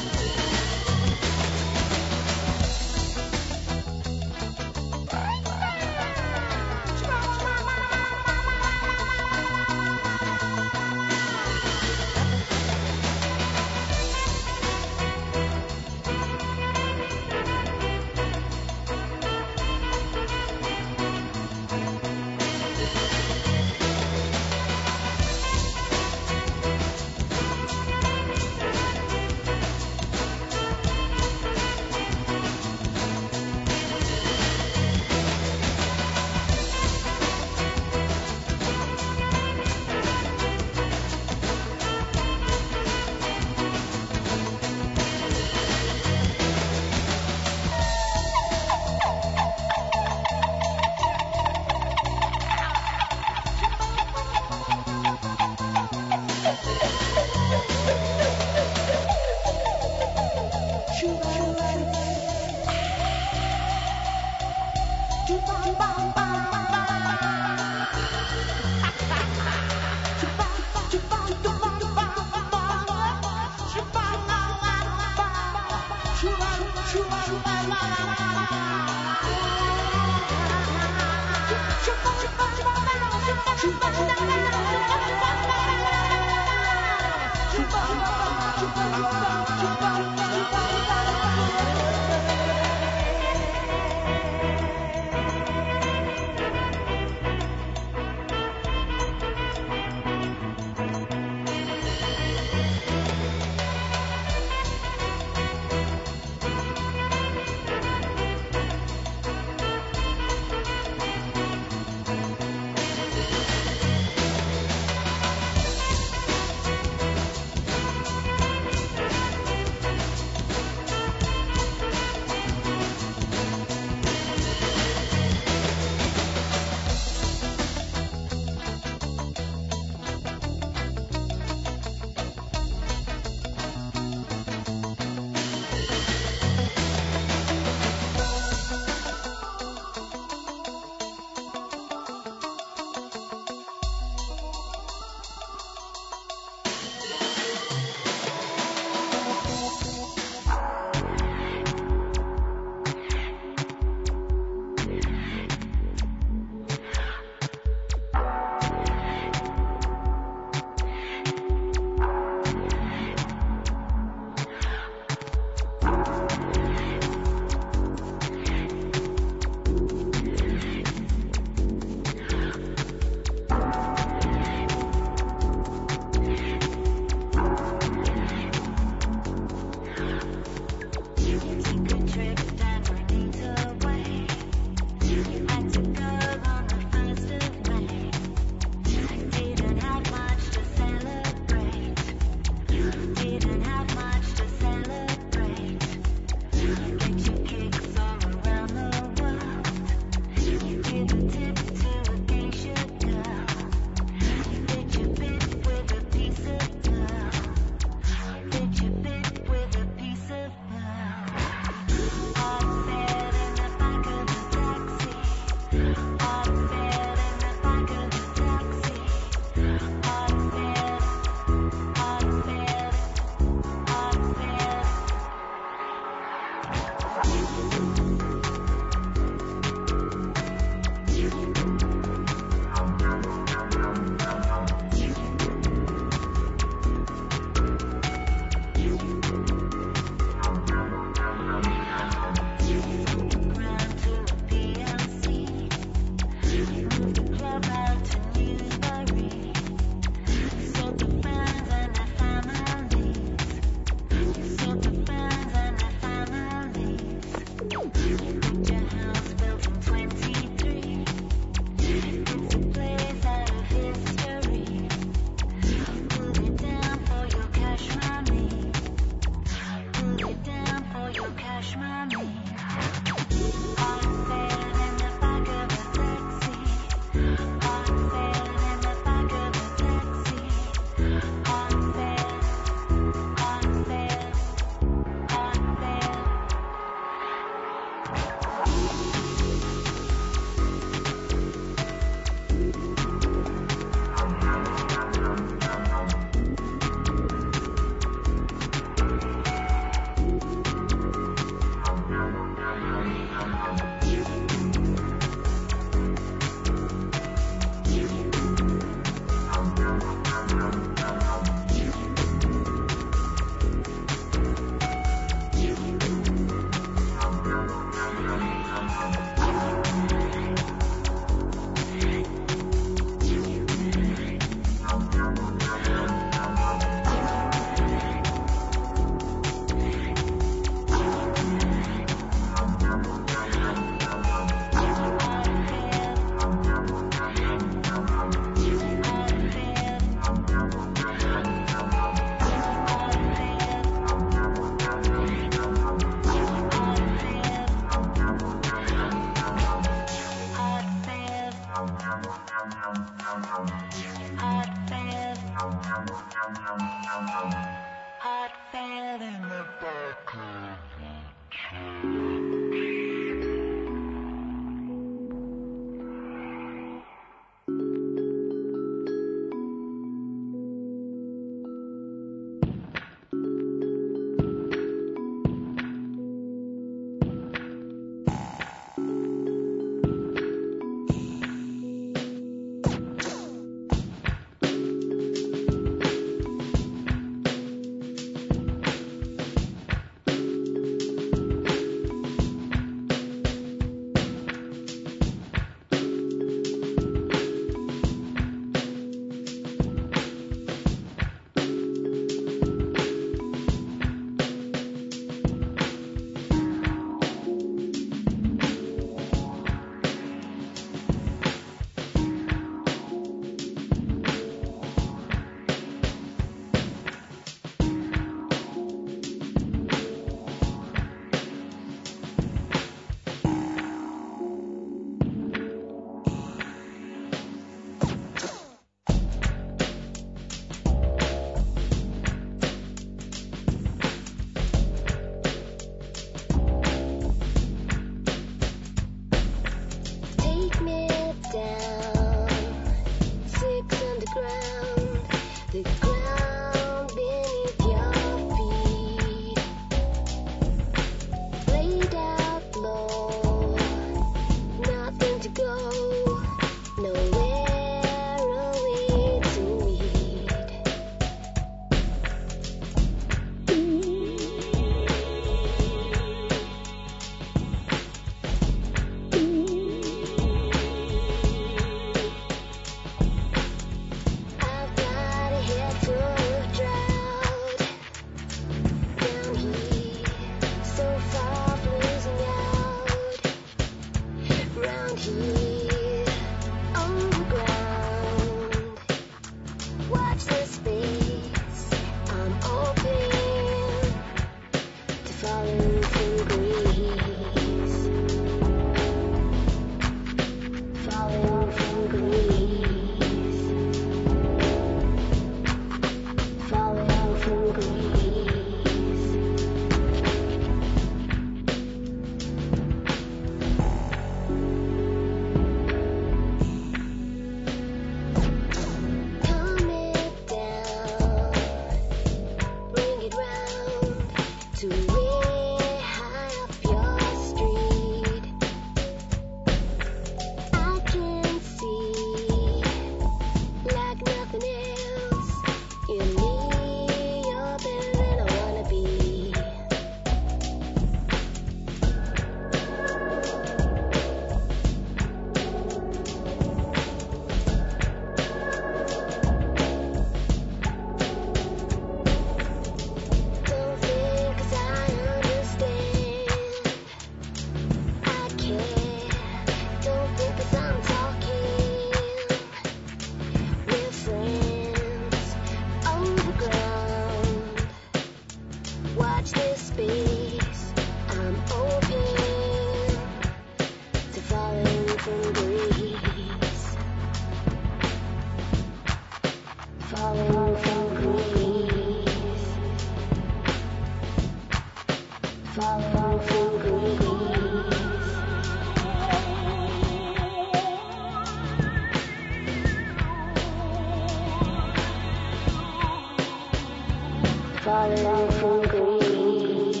falling from grace,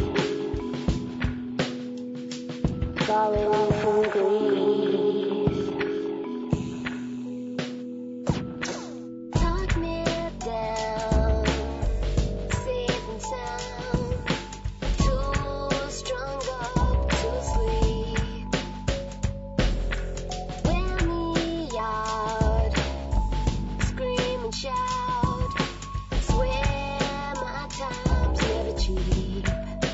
falling from grace. Talk me down, safe and sound, too strung up to sleep. Wear me out, scream and shout, swear my time's never cheap.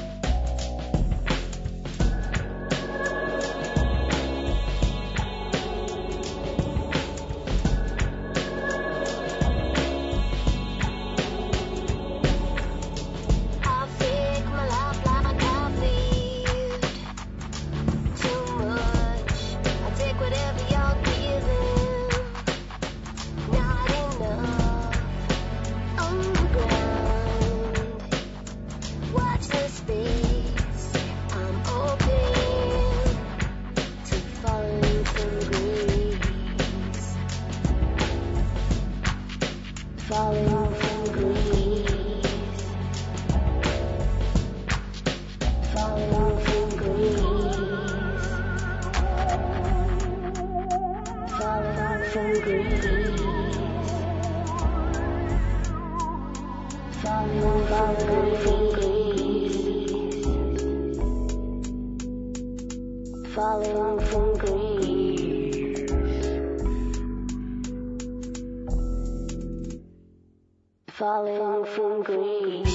I fake my life like I've lived too much. I take whatever you're giving, not enough on the ground. Watch the space I'm open to falling from grace, falling from grace, falling from grace, falling from grace, falling from grace, falling from grace, falling from grace.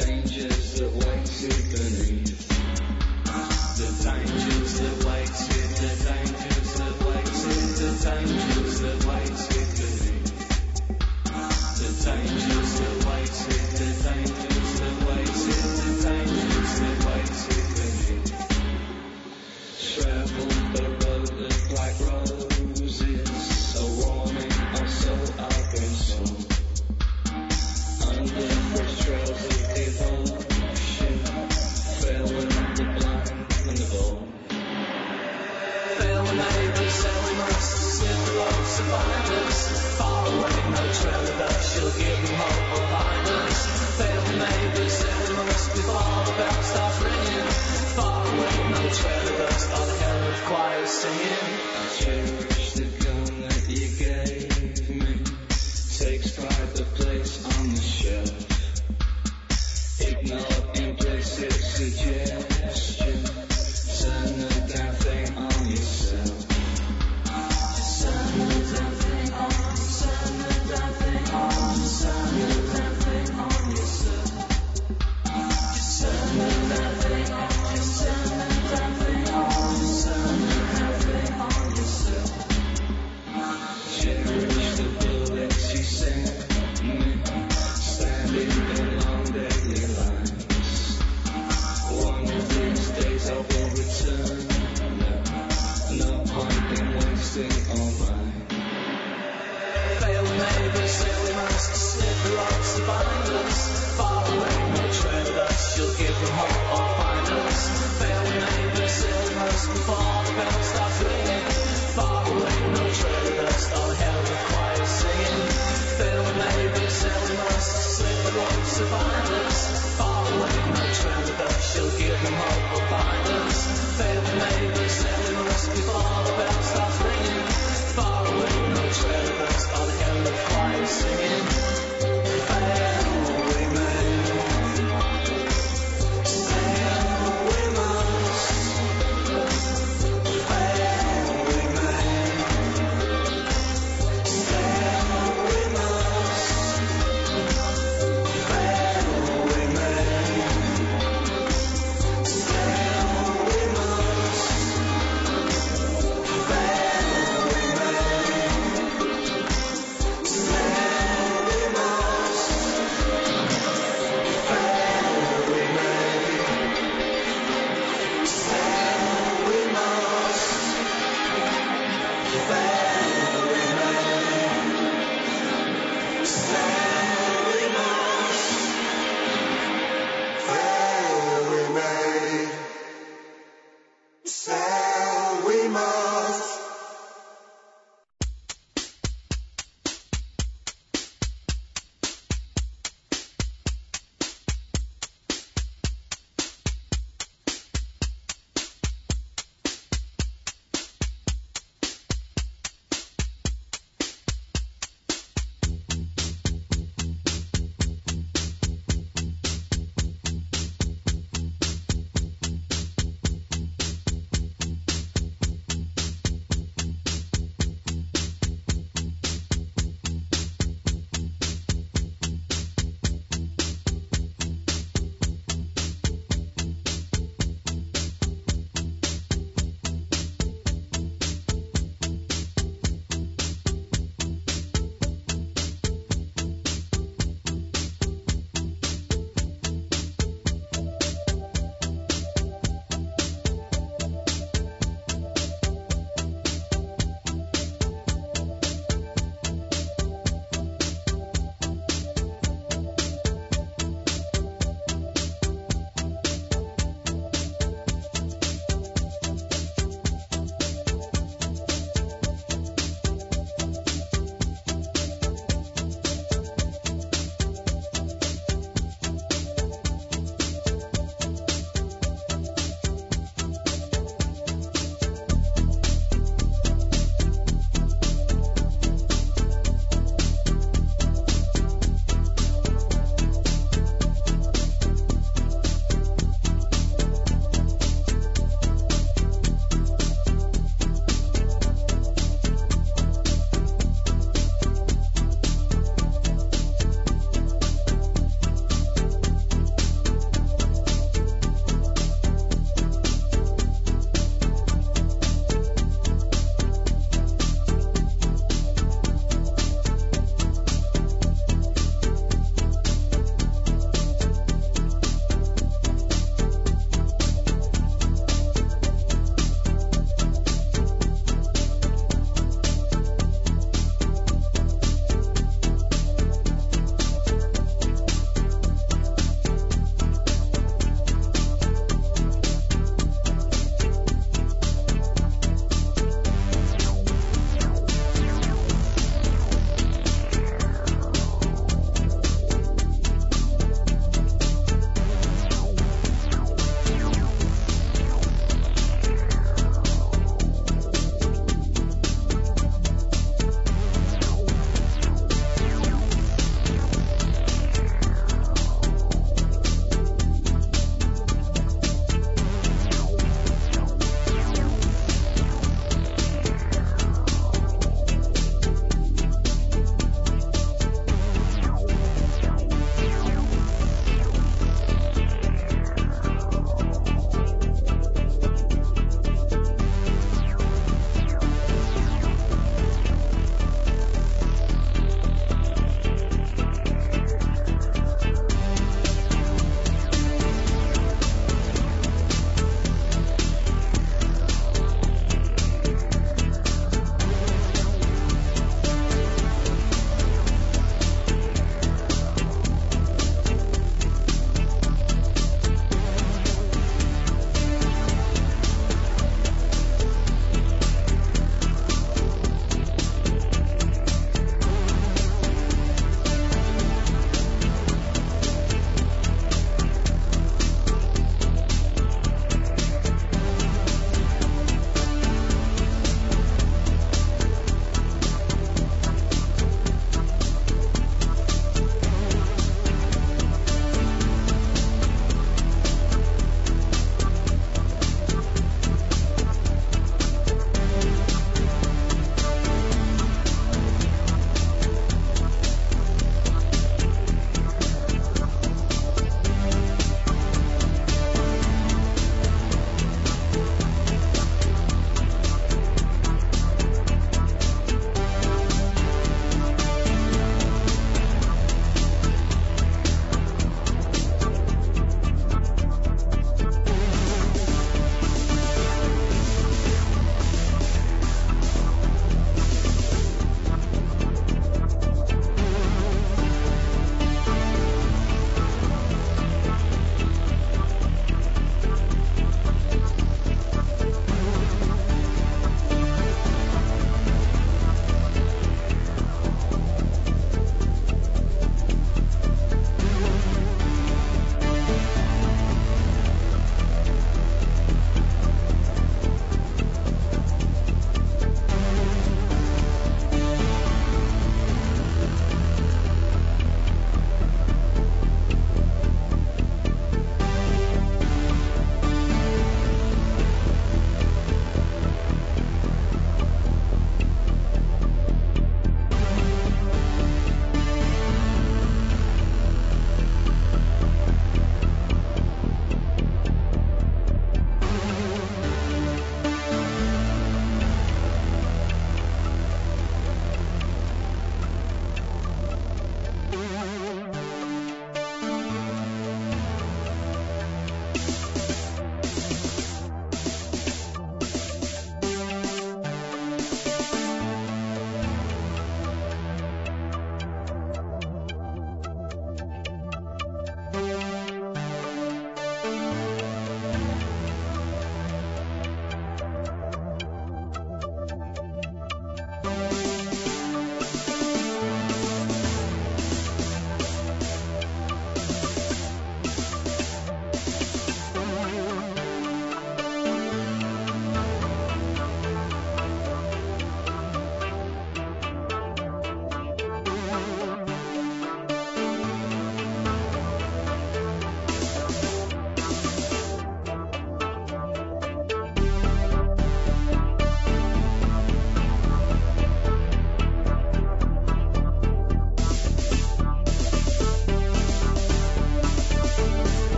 dangers that waited beneath. The dangers that waited, the dangers that waited, the dangers that waited beneath. The dangers that waited, the dangers that waited, the dangers that waited beneath. Travel the road of black roses, a warning of soul I've been sold. Under the trails of devotion, farewell the blind and the bold. Farewell neighbours, and we must slip the ropes to find us. Far away, no trail of us, she'll give them hope behind us. Farewell neighbours, and we must before the bell starts ringing. Far away, no trail of us, all the hell of choir singing. I cherish the gun that you gave me, takes pride the place on the shelf. Ignore implicit suggestion, turn the damn thing on yourself. Turn the damn thing on, turn the damn thing on, turn the damn thing on yourself. Turn the damn thing on, turn the damn thing on, turn the damn thing on yourself. Cherish the bullets you sent me, standing in long deadly lines. One of these days I will return. No point in wasting all mine. Fail neighbours, say we must slip the ropes to bind us. Far away, no trail of us, she'll give them hope or find us. Fail neighbours, say we must before the bell starts ringing. Far away, no trail of us, all hell with choir singing. Fail neighbours, say we must slip the ropes to bind us. Far away, no trail of us, she'll give them hope or find us. Fail neighbours, say we must before the bell starts ringing. Far away, no trail of us, all hell with choir singing. Fail we may, fail we must. Fail we may, fail we must. Fail we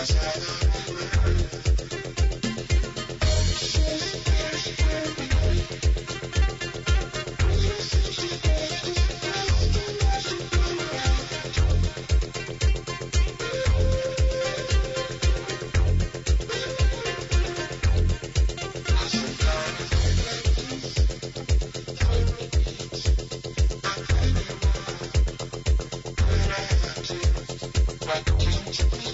Like